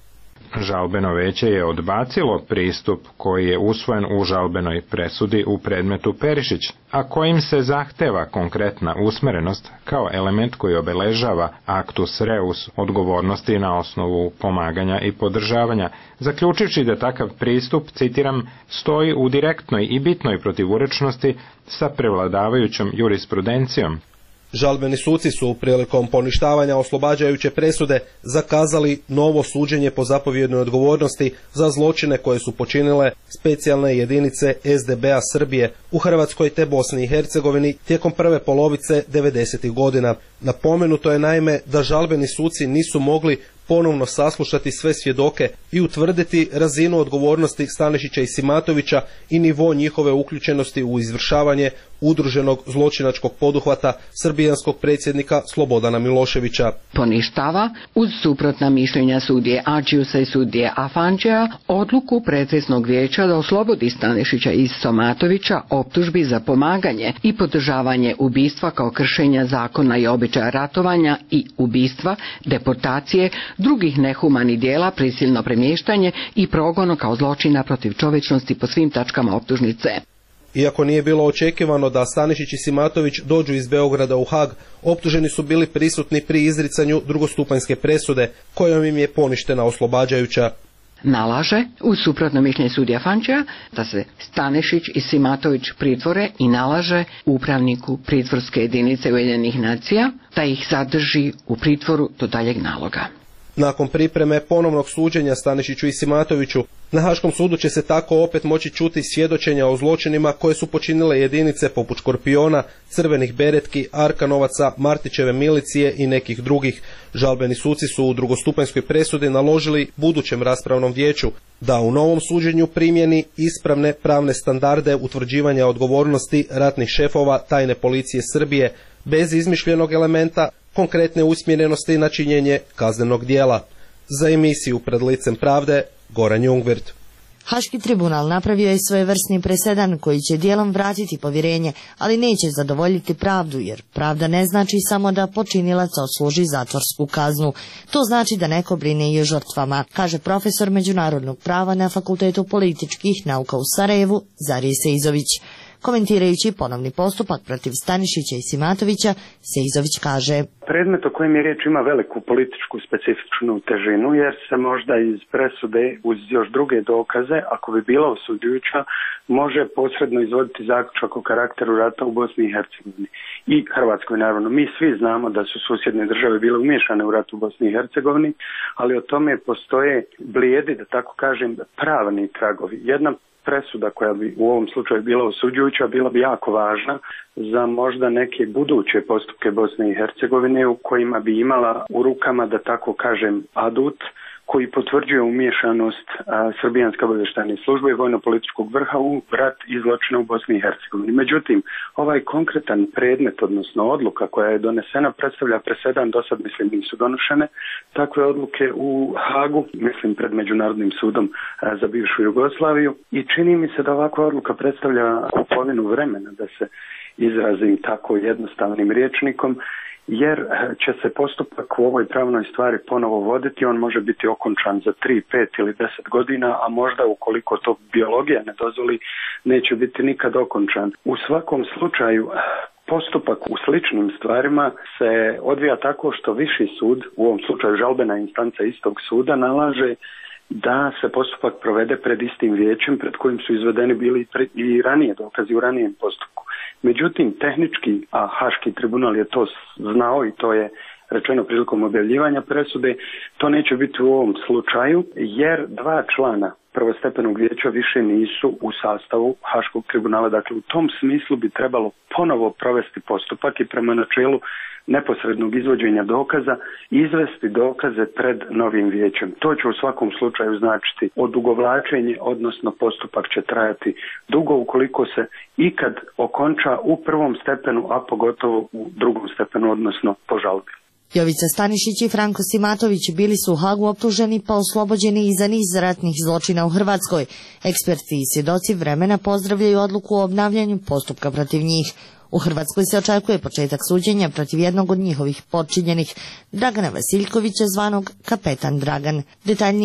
I: Žalbeno veće je odbacilo pristup koji je usvojen u žalbenoj presudi u predmetu Perišić, a kojim se zahteva konkretna usmerenost kao element koji obeležava actus reus odgovornosti na osnovu pomaganja i podržavanja, zaključivši da takav pristup, citiram, stoji u direktnoj i bitnoj protivurečnosti sa prevladavajućom jurisprudencijom.
L: Žalbeni suci su prilikom poništavanja oslobađajuće presude zakazali novo suđenje po zapovjednoj odgovornosti za zločine koje su počinile specijalne jedinice SDB-a Srbije u Hrvatskoj te Bosni i Hercegovini tijekom prve polovice 90. godina. Napomenuto je naime da žalbeni suci nisu mogli ponovno saslušati sve svjedoke i utvrditi razinu odgovornosti Stanišića i Simatovića i nivo njihove uključenosti u izvršavanje udruženog zločinačkog poduhvata srbijanskog predsjednika Slobodana Miloševića.
M: Poništava, uz suprotna mišljenja sudije Adžiusa i sudije Afanđija, odluku predsjednog vijeća da oslobodi Stanišića i Simatovića optužbi za pomaganje i podržavanje ubistva kao kršenja zakona i običaja ratovanja i ubistva, deportacije, drugih nehumanih dijela, prisilno premještanje i progono kao zločina protiv čovječnosti po svim tačkama optužnice.
L: Iako nije bilo očekivano da Stanišić i Simatović dođu iz Beograda u Hag, optuženi su bili prisutni pri izricanju drugostupanjske presude, kojom im je poništena oslobađajuća.
M: Nalaže, uz suprotno mišljenje sudija Fančija, da se Stanišić i Simatović pritvore i nalaže upravniku pritvorske jedinice Ujedinjenih nacija da ih zadrži u pritvoru do daljeg naloga.
L: Nakon pripreme ponovnog suđenja Stanišiću i Simatoviću, na Haškom sudu će se tako opet moći čuti svjedočenja o zločinima koje su počinile jedinice poput Škorpiona, Crvenih beretki, Arkanovaca, Martićeve milicije i nekih drugih. Žalbeni suci su u drugostupanjskoj presudi naložili budućem raspravnom vijeću da u novom suđenju primjeni ispravne pravne standarde utvrđivanja odgovornosti ratnih šefova tajne policije Srbije bez izmišljenog elementa, konkretne usmjerenosti na činjenje kaznenog dijela. Za emisiju Pred licem pravde, Goran Jungwirth.
H: Haški tribunal napravio je svojevrsni presedan koji će dijelom vratiti povjerenje, ali neće zadovoljiti pravdu, jer pravda ne znači samo da počinilac odsluži zatvorsku kaznu. To znači da neko brine i o žrtvama, kaže profesor međunarodnog prava na Fakultetu političkih nauka u Sarajevu, Zarije Seizović. Komentirajući ponovni postupak protiv Stanišića i Simatovića, Seizović kaže:
J: Predmet o kojem je riječ ima veliku političku specifičnu težinu, jer se možda iz presude uz još druge dokaze, ako bi bila osuđujuća, može posredno izvoditi zaključak o karakteru rata u Bosni i Hercegovini i Hrvatskoj naravno. Mi svi znamo da su susjedne države bile umiješane u rat u Bosni i Hercegovini, ali o tome postoje blijedi, da tako kažem, pravni tragovi. Jedna presuda koja bi u ovom slučaju bila osuđujuća bila bi jako važna za možda neke buduće postupke Bosne i Hercegovine u kojima bi imala u rukama, da tako kažem, adut koji potvrđuje umiješanost srbijanske obavještajne službe i vojno-političkog vrha u rat i zločine u Bosni i Hercegovini. Međutim, ovaj konkretan predmet, odnosno odluka koja je donesena, predstavlja presedan. Do sad, mislim, nisu donošene takve odluke u Hagu, mislim, pred Međunarodnim sudom za bivšu Jugoslaviju, i čini mi se da ovakva odluka predstavlja kupovinu vremena, da se izrazim tako jednostavnim rječnikom, jer će se postupak u ovoj pravnoj stvari ponovo voditi. On može biti okončan za 3, 5 ili 10 godina, a možda, ukoliko to biologija ne dozvoli, neće biti nikad okončan. U svakom slučaju, postupak u sličnim stvarima se odvija tako što viši sud, u ovom slučaju žalbena instanca istog suda, nalaže da se postupak provede pred istim vijećem pred kojim su izvedeni bili i ranije dokazi u ranijem postupku. Međutim, tehnički, a Haški tribunal je to znao i to je rečeno prilikom objavljivanja presude, to neće biti u ovom slučaju, jer 2 člana prvostepenog vijeća više nisu u sastavu Haškog tribunala. Dakle, u tom smislu bi trebalo ponovo provesti postupak i prema načelu neposrednog izvođenja dokaza izvesti dokaze pred novim vijećem. To će u svakom slučaju značiti odugovlačenje, odnosno postupak će trajati dugo ukoliko se ikad okonča u prvom stepenu, a pogotovo u drugom stepenu, odnosno po žalbi.
H: Jovica Stanišić i Franko Simatović bili su u Hagu optuženi pa oslobođeni i za niz ratnih zločina u Hrvatskoj. Eksperti i svjedoci vremena pozdravljaju odluku o obnavljanju postupka protiv njih. U Hrvatskoj se očekuje početak suđenja protiv jednog od njihovih podčinjenih, Dragana Vasiljkovića, zvanog Kapetan Dragan. Detaljnije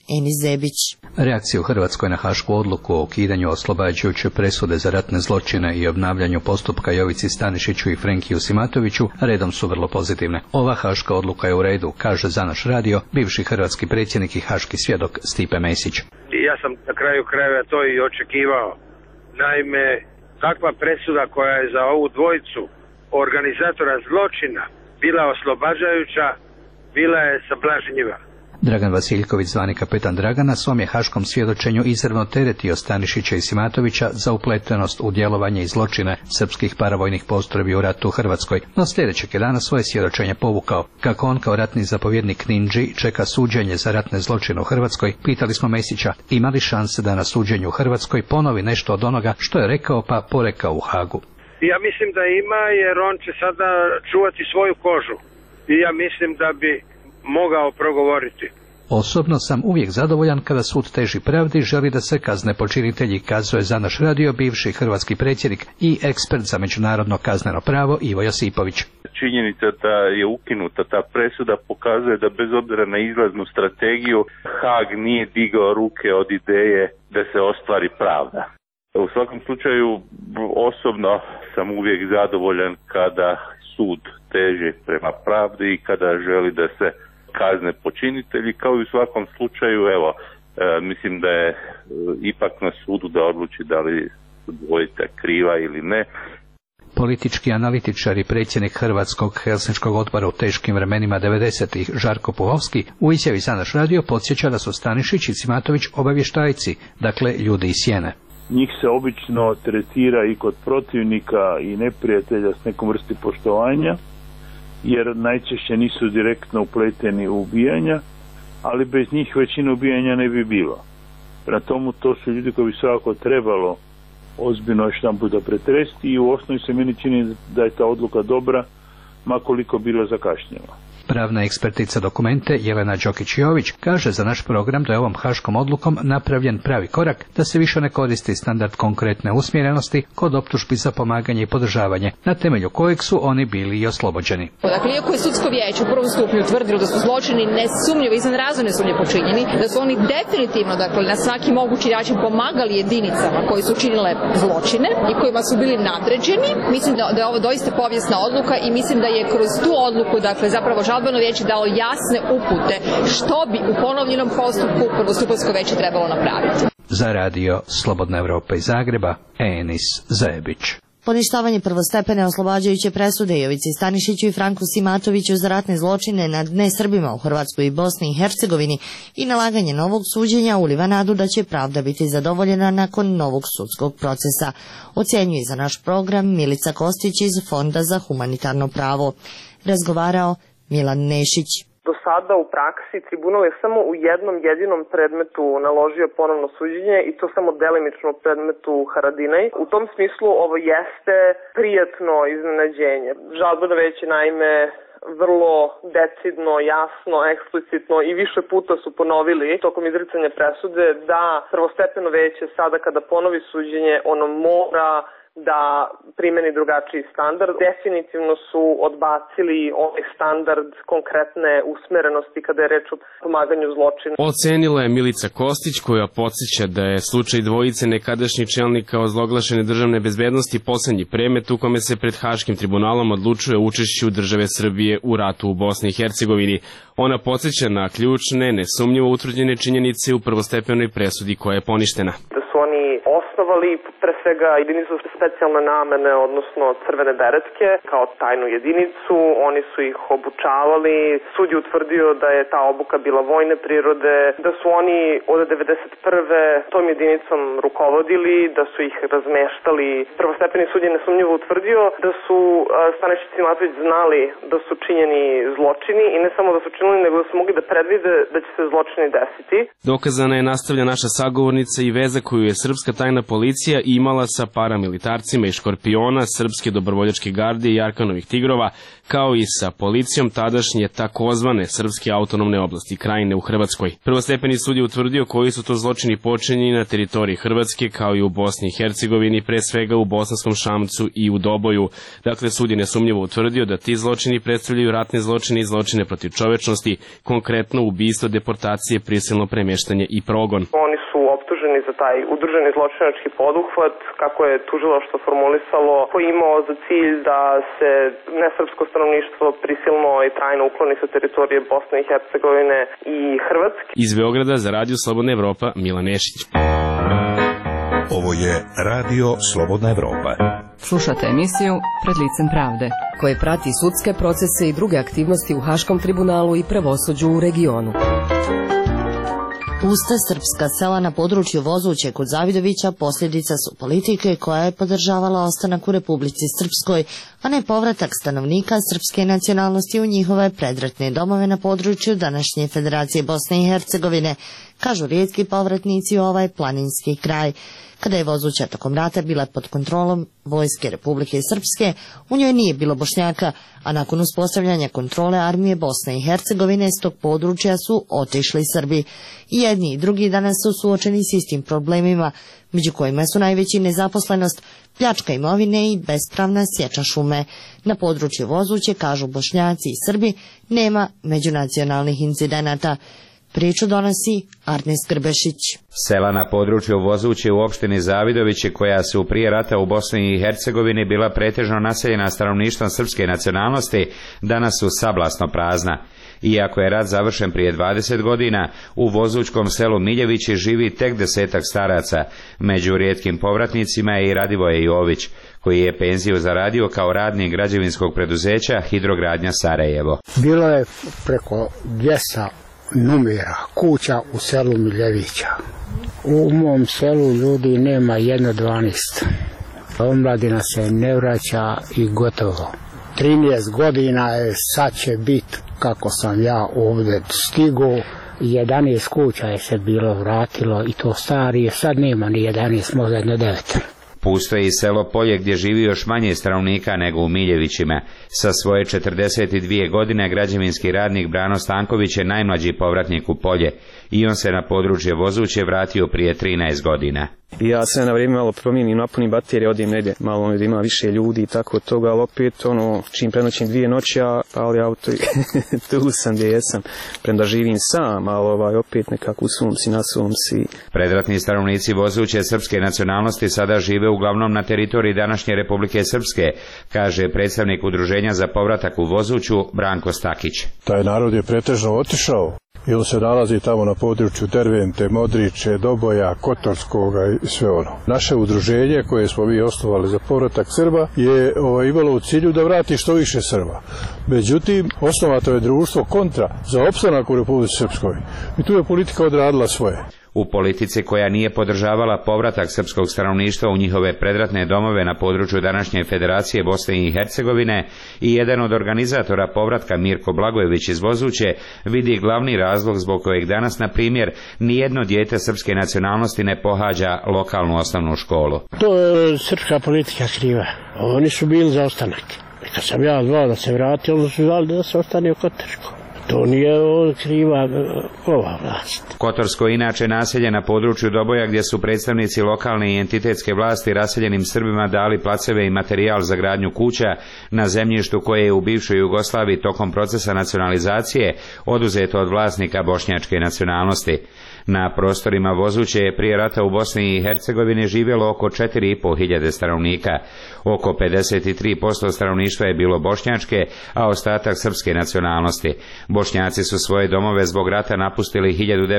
H: Enis Zebić.
N: Reakcija u Hrvatskoj na hašku odluku o ukidanju oslobađajuće presude za ratne zločine i obnavljanju postupka Jovici Stanišiću i Frenkiju Simatoviću redom su vrlo pozitivne. Ova haška odluka je u redu, kaže za naš radio bivši hrvatski predsjednik i haški svjedok Stipe Mesić.
O: Ja sam na kraju krajeva to i očekivao. Naime, takva presuda koja je za ovu dvojicu organizatora zločina bila oslobađajuća, bila je sablažnjiva.
N: Dragan Vasiljković, zvani kapetan Dragana, svom je haškom svjedočenju izravno teretio Stanišića i Simatovića za upletenost u djelovanje i zločine srpskih paravojnih postrojbi u ratu u Hrvatskoj, no sljedećeg je dana svoje svjedočenje povukao. Kako on kao ratni zapovjednik Nindži čeka suđenje za ratne zločine u Hrvatskoj, pitali smo Mesića ima li šanse da na suđenju u Hrvatskoj ponovi nešto od onoga što je rekao pa porekao u Hagu.
O: Ja mislim da ima, jer on će sada čuvati svoju kožu i ja mislim da bi mogao progovoriti.
N: Osobno sam uvijek zadovoljan kada sud teži pravdi želi da se kazne počinitelji, kazuje za naš radio bivši hrvatski predsjednik i ekspert za međunarodno kazneno pravo Ivo Josipović.
P: Činjenica da je ukinuta ta presuda pokazuje da bez obzira na izlaznu strategiju Haag nije digao ruke od ideje da se ostvari pravda. U svakom slučaju osobno sam uvijek zadovoljan kada sud teži prema pravdi i kada želi da se kazne počinitelji, kao i u svakom slučaju, evo, mislim da je ipak na sudu da odluči da li su dvojica kriva ili ne.
N: Politički analitičar i predsjednik Hrvatskog Helsinškog odbora u teškim vremenima 90-ih Žarko Puhovski u izjavi za naš radio podsjeća da su Stanišić i Simatović obavještajci, dakle ljudi iz sjene.
Q: Njih se obično tretira i kod protivnika i neprijatelja s nekom vrsti poštovanja, jer najčešće nisu direktno upleteni u ubijanja, ali bez njih većina ubijanja ne bi bilo. Prema tomu to su ljudi koji bi svakako trebalo ozbiljno još jedanput da pretresti i u osnovi se meni čini da je ta odluka dobra, makoliko bilo zakašnjela.
N: Pravna ekspertica dokumente Jelena Đokić-Jović kaže za naš program da je ovom haškom odlukom napravljen pravi korak da se više ne koristi standard konkretne usmjerenosti kod optužbi za pomaganje i podržavanje, na temelju kojeg su oni bili i oslobođeni.
R: Dakle, iako je sudsko vijeće u prvom stupnju utvrdilo da su zločini nesumnjivo izvan razumne sumnje počinjeni, da su oni definitivno, dakle, na svaki mogući način pomagali jedinicama koji su činile zločine i kojima su bili nadređeni, mislim da je ovo doista povijesna odluka i mislim da je kroz tu odluku, dakle, zapravo Žalbeno vijeće dalo jasne upute što bi u ponovljenom postupku prvostupanjsko vijeće trebalo napraviti.
N: Za radio Slobodna Evropa iz Zagreba, Enis Zebić.
H: Poništavanje prvostepene oslobađajuće presude Jovici Stanišiću i Franku Simatoviću za ratne zločine nad nesrbima u Hrvatskoj i Bosni i Hercegovini i nalaganje novog suđenja uliva nadu da će pravda biti zadovoljena nakon novog sudskog procesa, ocjenjuje za naš program Milica Kostić iz Fonda za humanitarno pravo. Razgovarao Milan Nešić.
S: Do sada u praksi tribunal je samo u jednom jedinom predmetu naložio ponovno suđenje i to samo delimično u predmetu Haradinaj. U tom smislu ovo jeste prijatno iznenađenje. Žalbeno vijeće naime vrlo decidno, jasno, eksplicitno i više puta su ponovili tokom izricanja presude da prvostepeno vijeće sada kada ponovi suđenje ono mora da primeni drugačiji standard. Definitivno su odbacili ovaj standard konkretne usmerenosti kada je reč o pomaganju zločina.
T: Ocenila je Milica Kostić, koja podsjeća da je slučaj dvojice nekadašnjih čelnika ozloglašene državne bezbednosti poslednji predmet u kome se pred Haškim tribunalom odlučuje o učešću države Srbije u ratu u Bosni i Hercegovini. Ona podsjeća na ključne, nesumnjivo utvrđene činjenice u prvostepenoj presudi koja je poništena.
S: Da su oni osnovali pre svega jedinicu specijalne namene, odnosno crvene beretke, kao tajnu jedinicu. Oni su ih obučavali. Sud je utvrdio da je ta obuka bila vojne prirode, da su oni od 1991. tom jedinicom rukovodili, da su ih razmeštali. Prvostepeni sud je nesumnjivo utvrdio da su Stanišić i Simatović znali da su činjeni zločini i ne samo da su činili, nego da su mogli da predvide da će se zločini desiti.
T: Dokazana je, nastavlja naša sagovornica, i veza koju je srpska tajna policija imala sa paramilitarcima i Škorpiona, srpske dobrovoljačke garde i Arkanovih tigrova, kao i sa policijom tadašnje takozvane srpske autonomne oblasti Krajine u Hrvatskoj. Prvostepeni sud je utvrdio koji su to zločini počinjeni na teritoriji Hrvatske, kao i u Bosni i Hercegovini, pre svega u Bosanskom Šamcu i u Doboju. Dakle, sud je nesumnjivo utvrdio da ti zločini predstavljaju ratne zločine i zločine protiv čovečnosti, konkretno ubistvo, deportacije, prisilno premeštanje i progon.
S: Oni su optuženi za taj udruženi zločinački poduhvat, kako je tužilaštvo formulisalo, koji je imao za cilj da se nesrpsko stanovništvo prisilno i trajno ukloni sa teritorije Bosne i Hercegovine i Hrvatske.
T: Iz Beograda za Radio Slobodna Evropa, Milan Nešić.
B: Ovo je Radio Slobodna Evropa.
C: Slušate emisiju Pred licem pravde, koje prati sudske procese i druge aktivnosti u Haškom tribunalu i pravosuđu u regionu.
H: Pusta srpska sela na području Vozuće kod Zavidovića posljedica su politike koja je podržavala ostanak u Republici Srpskoj, a ne povratak stanovnika srpske nacionalnosti u njihove predratne domove na području današnje Federacije Bosne i Hercegovine, kažu rijetki povratnici u ovaj planinski kraj. Kada je Vozuća tokom rata bila pod kontrolom vojske Republike Srpske, u njoj nije bilo Bošnjaka, a nakon uspostavljanja kontrole armije Bosne i Hercegovine s tog područja su otišli Srbi. I jedni i drugi danas su suočeni s istim problemima, među kojima su najveći nezaposlenost, pljačka imovine i bespravna sječa šume. Na području Vozuće, kažu Bošnjaci i Srbi, nema međunacionalnih incidenata. Priču donosi Arnes Grbešić.
U: Sela na području Vozuće u opštini Zavidoviće, koja su prije rata u Bosni i Hercegovini bila pretežno naseljena stanovništvom srpske nacionalnosti, danas su sablasno prazna. Iako je rat završen prije 20 godina, u vozućkom selu Miljevići živi tek 10-ak staraca. Među rijetkim povratnicima je i Radivoje Jović, koji je penziju zaradio kao radnik građevinskog preduzeća Hidrogradnja Sarajevo.
V: Bilo je preko 200 numera kuća u selu Miljevića. U mom selu ljudi nema 1-12. Omladina se ne vraća i gotovo. 13 godina je, sad će biti kako sam ja ovdje stigao. 11 kuća je se bilo vratilo i to starije, sad nema ni 11, možda jedno 9.
U: Pusto je i selo Polje, gdje živi još manje stanovnika nego u Miljevićima. Sa svoje 42 godine građevinski radnik Brano Stanković je najmlađi povratnik u Polje i on se na područje Vozuće vratio prije 13 godina.
W: Ja se na vrijeme malo promijenim, napunim baterije, odim negdje malo da ima više ljudi i tako toga, ali opet čim prenoćim 2 noći, ali auto tu sam gdje jesam, premda živim sam, ali opet nekako u sumsi, na sumsi.
U: Predratni stanovnici Vozuće srpske nacionalnosti sada žive uglavnom na teritoriji današnje Republike Srpske, kaže predstavnik Udruženja za povratak u Vozuću Branko Stakić.
X: Taj narod je pretežno otišao i on se nalazi tamo na području Dervente, Modriče, Doboja, Kotorskoga i sve ono. Naše udruženje koje smo mi osnovali za povratak Srba je imalo u cilju da vrati što više Srba. Međutim, osnovato je društvo kontra za opstanak u Republici Srpskoj i tu je politika odradila svoje.
U: U politici koja nije podržavala povratak srpskog stanovništva u njihove predratne domove na području današnje Federacije Bosne i Hercegovine i jedan od organizatora povratka Mirko Blagojević iz Vozuće vidi glavni razlog zbog kojeg danas, na primjer, nijedno dijete srpske nacionalnosti ne pohađa lokalnu osnovnu školu.
V: To je srpska politika kriva. Oni su bili za ostanak. Kad sam ja zvao da se vrati, oni su zvali da se ostane u Kotorsku. To nije kriva ova vlast.
U: Kotorsko je inače naselje na području Doboja, gdje su predstavnici lokalne i entitetske vlasti raseljenim Srbima dali placeve i materijal za gradnju kuća na zemljištu koje je u bivšoj Jugoslaviji tokom procesa nacionalizacije oduzeto od vlasnika bošnjačke nacionalnosti. Na prostorima Vozuće je prije rata u Bosni i Hercegovini živjelo oko 4.500 stanovnika. Oko 53% stanovništva je bilo bošnjačke, a ostatak srpske nacionalnosti. Bošnjaci su svoje domove zbog rata napustili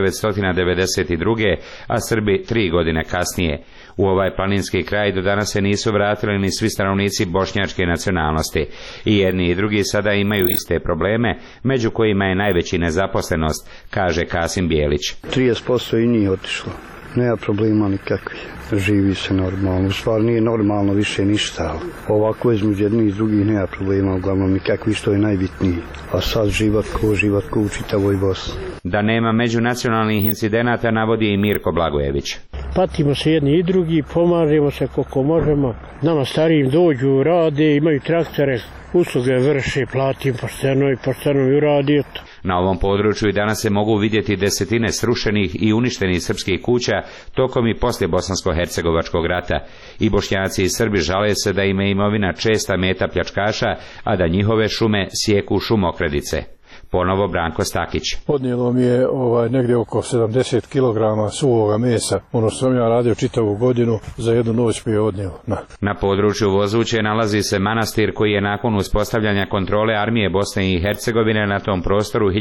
U: 1992. a Srbi 3 godine kasnije. U ovaj planinski kraj do danas se nisu vratili ni svi stanovnici bošnjačke nacionalnosti. I jedni i drugi sada imaju iste probleme, među kojima je najveći nezaposlenost, kaže Kasim Bijelić.
Y: 30% i nije otišlo. Nema problema nikakvih. Živi se normalno. U stvari nije normalno više ništa. Ovako između jednih i drugih nema problema. Uglavnom nikakvi, što je najbitnije. A sad život ko u čitavoj Bosni.
U: Da nema međunacionalnih incidenata navodi i Mirko Blagojević.
A: Patimo se jedni i drugi, pomažemo se koliko možemo. Nama starijim dođu, rade, imaju traktore, usluge vrše, platim pošteno i uradi to.
U: Na ovom području i danas se mogu vidjeti desetine srušenih i uništenih srpskih kuća tokom i poslije bosansko-hercegovačkog rata. I Bošnjaci i Srbi žale se da im je imovina česta meta pljačkaša, a da njihove šume sjeku šumokradice. Ponovo Branko Stakić.
X: Odnijelo mi je negdje oko 70 kg suvoga mesa. Ono što sam ja radio čitavu godinu, za jednu noć mi je odnijelo.
U: Na području Vozuće nalazi se manastir koji je nakon uspostavljanja kontrole armije Bosne i Hercegovine na tom prostoru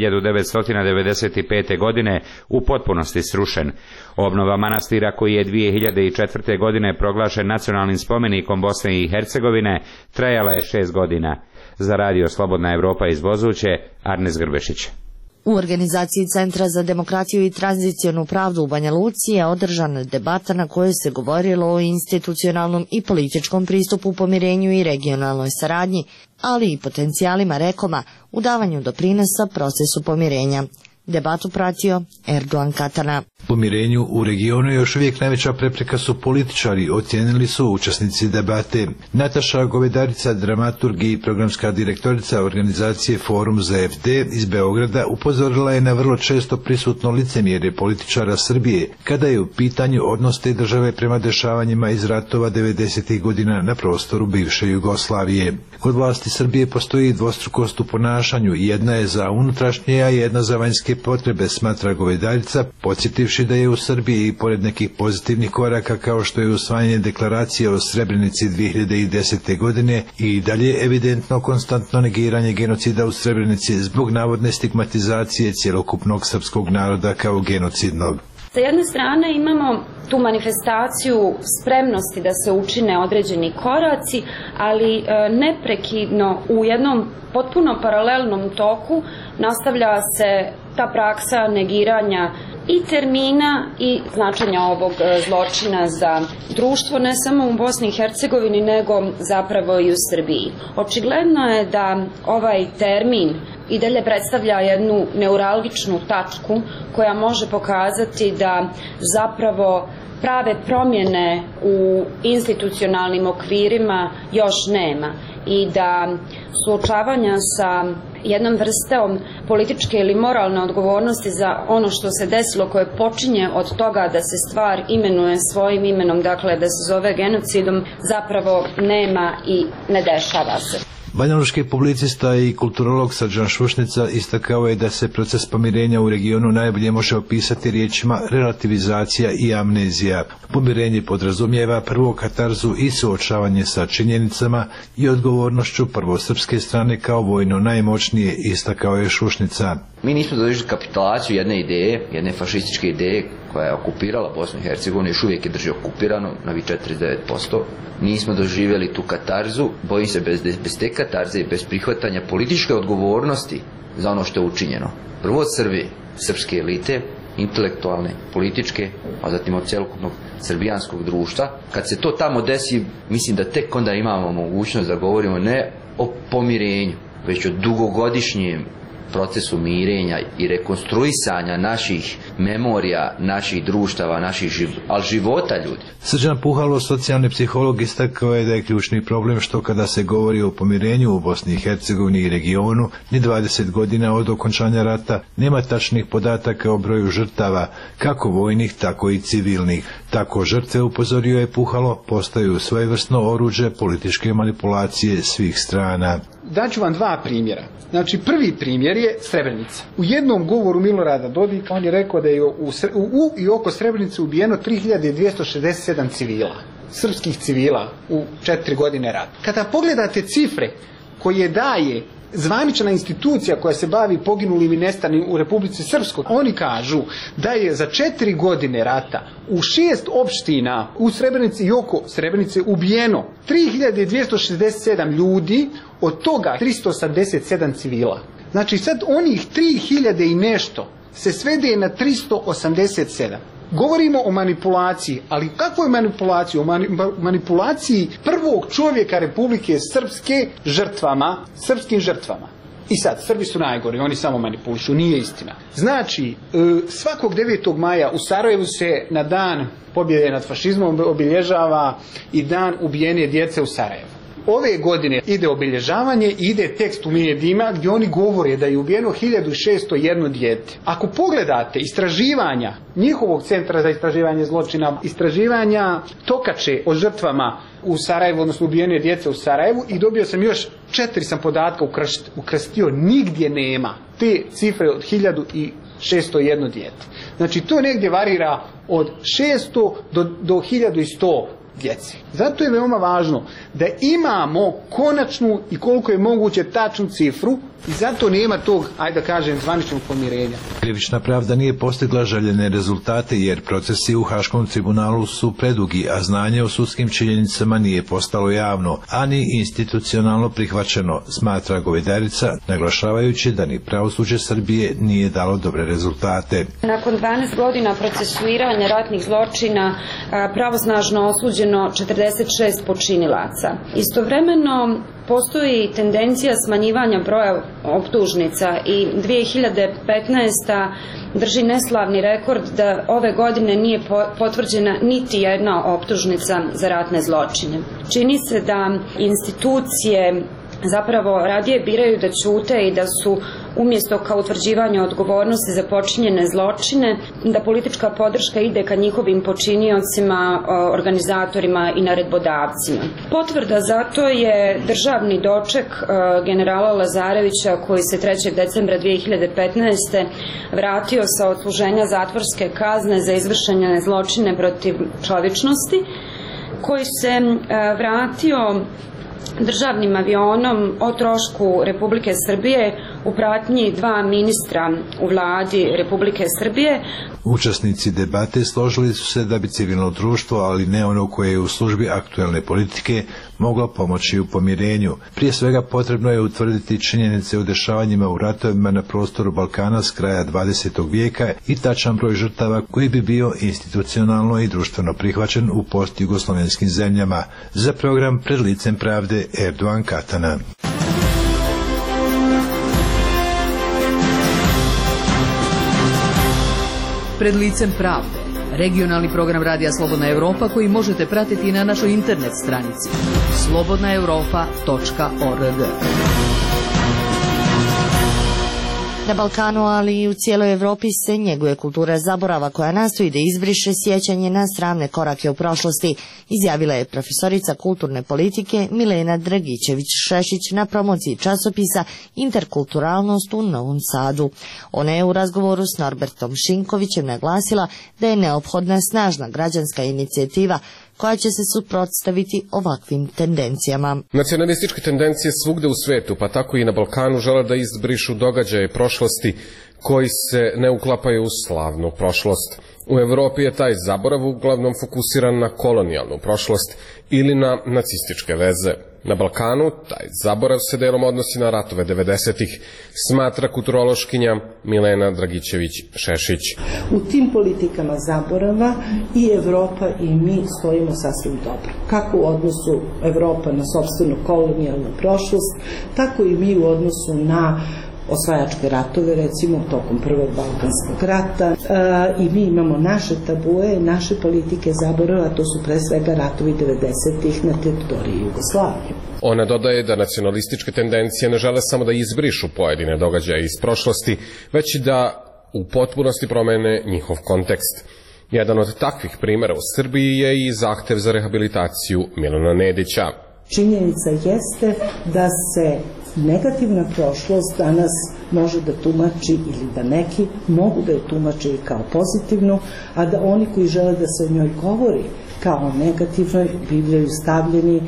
U: 1995. godine u potpunosti srušen. Obnova manastira koji je 2004. godine proglašen nacionalnim spomenikom Bosne i Hercegovine trajala je 6 godina. Za radio Slobodna Evropa iz Vozuće, Arnes Grbešić.
H: U organizaciji Centra za demokratiju i tranzicionu pravdu u Banja Luci je održana debata na kojoj se govorilo o institucionalnom i političkom pristupu pomirenju i regionalnoj saradnji, ali i potencijalima Rekoma u davanju doprinosa procesu pomirenja. Debatu pratio Erdogan Katana.
D: Pomirenju u regionu još uvijek najveća prepreka su političari, ocijenili su učesnici debate. Nataša Govedarica, dramaturg i programska direktorica organizacije Forum za FD iz Beograda, upozorila je na vrlo često prisutno licemjerje političara Srbije kada je u pitanju odnos te države prema dešavanjima iz ratova 90. godina na prostoru bivše Jugoslavije. Kod vlasti Srbije postoji dvostrukost u ponašanju, jedna je za unutrašnje, a jedna za vanjske potrebe, smatra Govedarica, podsjetivši da je u Srbiji i pored nekih pozitivnih koraka kao što je usvajanje deklaracije o Srebrenici 2010. godine i dalje evidentno konstantno negiranje genocida u Srebrenici zbog navodne stigmatizacije cjelokupnog srpskog naroda kao genocidnog.
K: Sa jedne strane imamo tu manifestaciju spremnosti da se učine određeni koraci, ali neprekidno u jednom potpuno paralelnom toku nastavlja se ta praksa negiranja i termina i značenja ovog zločina za društvo, ne samo u Bosni i Hercegovini, nego zapravo i u Srbiji. Očigledno je da ovaj termin i dalje predstavlja jednu neuralgičnu tačku koja može pokazati da zapravo prave promjene u institucionalnim okvirima još nema i da suočavanja sa jednom vrstom političke ili moralne odgovornosti za ono što se desilo, koje počinje od toga da se stvar imenuje svojim imenom, dakle da se zove genocidom, zapravo nema i ne dešava se.
D: Banjalučki publicista i kulturolog Srđan Šušnica istakao je da se proces pomirenja u regionu najbolje može opisati riječima relativizacija i amnezija. Pomirenje podrazumijeva prvo katarzu i suočavanje sa činjenicama i odgovornošću prvo srpske strane kao vojno najmoćnije, istakao je Šušnica.
E: Mi nismo doživjeli kapitulaciju jedne ideje, jedne fašističke ideje koja je okupirala Bosnu i Hercegovinu, još uvijek je drži okupirano, novi 49%. Nismo doživjeli tu katarzu, bojim se bez te katarze i bez prihvatanja političke odgovornosti za ono što je učinjeno. Prvo od Srbije, srpske elite, intelektualne, političke, a zatim od cjelokupnog srbijanskog društva. Kad se to tamo desi, mislim da tek onda imamo mogućnost da govorimo ne o pomirenju, već o dugogodišnjem procesu mirenja i rekonstruisanja naših memorija, naših društava, ali života ljudi.
D: Srđan Puhalo, socijalni psiholog, istakao je da je ključni problem što kada se govori o pomirenju u Bosni i Hercegovini i regionu, ni 20 godina od okončanja rata nema tačnih podataka o broju žrtava, kako vojnih, tako i civilnih. Tako žrtve, upozorio je Puhalo, postaju svojevrsno oruđe političke manipulacije svih strana.
F: Daću vam dva primjera. Znači, prvi primjer je Srebrenica. U jednom govoru Milorada Dodika on je rekao da je u i oko Srebrenice ubijeno 3267 civila, srpskih civila u 4 godine rata. Kada pogledate cifre koje daje zvanična institucija koja se bavi poginulim i nestalim u Republici Srpskoj, oni kažu da je za 4 godine rata u 6 opština u Srebrenici i oko Srebrenice ubijeno 3267 ljudi, od toga 387 civila. Znači sad onih 3000 i nešto se svede na 387. Govorimo o manipulaciji, ali kakvoj manipulaciji? O manipulaciji prvog čovjeka Republike Srpske žrtvama, srpskim žrtvama. I sad, Srbi su najgori, oni samo manipulišu, nije istina. Znači, svakog 9. maja u Sarajevu se na dan pobjede nad fašizmom obilježava i dan ubijene djece u Sarajevu. Ove godine ide obilježavanje i ide tekst u medijima gdje oni govore da je ubijeno 1601 dijete. Ako pogledate istraživanja njihovog centra za istraživanje zločina, istraživanja Tokače o žrtvama u Sarajevu, odnosno ubijene djece u Sarajevu, i dobio sam još 4 podatka ukrstio, nigdje nema te cifre od 1601 dijete. Znači to negdje varira od 600 do 1100 djece. Zato je veoma važno da imamo konačnu i koliko je moguće tačnu cifru i zato nema tog, ajde da kažem, zvaničnog pomirenja.
D: Krivična pravda nije postigla željene rezultate jer procesi u Haškom tribunalu su predugi, a znanje o sudskim činjenicama nije postalo javno, a ni institucionalno prihvaćeno, smatra Govedarica, naglašavajući da ni pravosuđe Srbije nije dalo dobre rezultate.
K: Nakon 12 godina procesuiranja ratnih zločina pravosnažno osuđeno 46 počinilaca. Istovremeno postoji tendencija smanjivanja broja optužnica i 2015. drži neslavni rekord da ove godine nije potvrđena niti jedna optužnica za ratne zločine. Čini se da institucije zapravo radije biraju da ćute i da su umjesto ka utvrđivanju odgovornosti za počinjene zločine, da politička podrška ide ka njihovim počiniocima, organizatorima i naredbodavcima. Potvrda za to je državni doček generala Lazarevića koji se 3. decembra 2015. vratio sa odsluženja zatvorske kazne za izvršene zločine protiv čovječnosti, koji se vratio državnim avionom o trošku Republike Srbije u pratnji 2 ministra u vladi Republike Srbije.
D: Učesnici debate složili su se da bi civilno društvo, ali ne ono koje je u službi aktuelne politike, moglo pomoći u pomirenju. Prije svega potrebno je utvrditi činjenice o dešavanjima u ratovima na prostoru Balkana s kraja 20. vijeka i tačan broj žrtava koji bi bio institucionalno i društveno prihvaćen u postjugoslovenskim zemljama. Za program Pred licem pravde Erdogan Katana.
G: Pred licem pravde, regionalni program Radija Slobodna Evropa koji možete pratiti na našoj internet stranici slobodnaevropa.org.
H: Na Balkanu, ali i u cijeloj Evropi se njeguje kultura zaborava koja nastoji da izbriše sjećanje na sramne korake u prošlosti, izjavila je profesorica kulturne politike Milena Dragičević-Šešić na promociji časopisa Interkulturalnost u Novom Sadu. Ona je u razgovoru s Norbertom Šinkovićem naglasila da je neophodna snažna građanska inicijativa koja će se suprotstaviti ovakvim tendencijama.
I: Nacionalističke tendencije svugde u svetu, pa tako i na Balkanu, žele da izbrišu događaje prošlosti koji se ne uklapaju u slavnu prošlost. U Evropi je taj zaborav uglavnom fokusiran na kolonijalnu prošlost ili na nacističke veze. Na Balkanu taj zaborav se delom odnosi na ratove 90-ih, smatra kulturološkinja Milena Dragičević-Šešić.
J: U tim politikama zaborava i Evropa i mi stojimo sasvim dobro. Kako u odnosu Evropa na sopstvenu kolonijalnu prošlost, tako i mi u odnosu na osvajačke ratove, recimo tokom Prvog Balkanskog rata, i mi imamo naše tabue, naše politike zaborava, to su pre svega ratovi 90-ih na teritoriji Jugoslavije.
I: Ona dodaje da nacionalističke tendencije ne žele samo da izbrišu pojedine događaje iz prošlosti, već i da u potpunosti promene njihov kontekst. Jedan od takvih primjera u Srbiji je i zahtev za rehabilitaciju Milana Nedića.
J: Činjenica jeste da se negativna prošlost danas može da tumači ili da neki mogu da je tumači kao pozitivnu, a da oni koji žele da se o njoj govori kao negativnoj bivaju stavljeni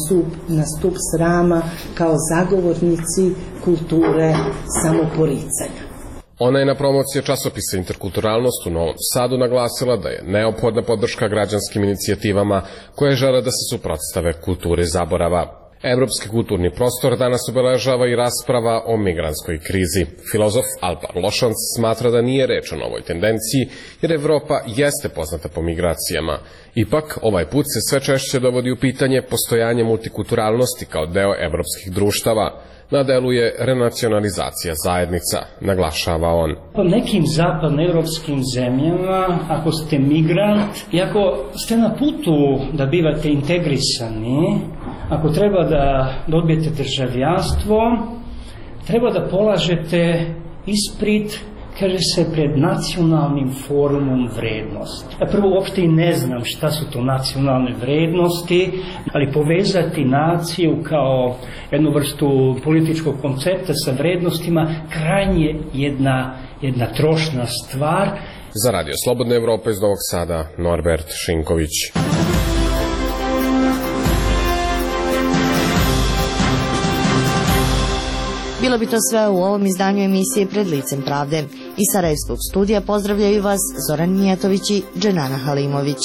J: na stup srama kao zagovornici kulture samoporicanja.
I: Ona je na promociji časopisa Interkulturalnost u Novom Sadu naglasila da je neophodna podrška građanskim inicijativama koje žele da se suprotstave kulturi zaborava. Evropski kulturni prostor danas obeležava i rasprava o migrantskoj krizi. Filozof Alpar Lošanc smatra da nije reč o novoj tendenciji, jer Evropa jeste poznata po migracijama. Ipak, ovaj put se sve češće dovodi u pitanje postojanje multikulturalnosti kao deo evropskih društava. Na delu je renacionalizacija zajednica, naglašava on.
L: Po nekim zapadnoevropskim zemljama, ako ste migrant i ako ste na putu da bivate integrisani, ako treba da dobijete državljanstvo, treba da polažete ispit, kaže se, pred nacionalnim forumom vrednosti. Prvo, uopšte i ne znam šta su to nacionalne vrednosti, ali povezati naciju kao jednu vrstu političkog koncepta sa vrednostima krajnje jedna trošna stvar.
I: Za Radio Slobodna Evropa iz Novog Sada, Norbert Šinković.
H: Bilo bi to sve u ovom izdanju emisije Pred licem pravde. Iz Sarajevskog studija pozdravljaju vas Zoran Mijatović i Dženana Halimović.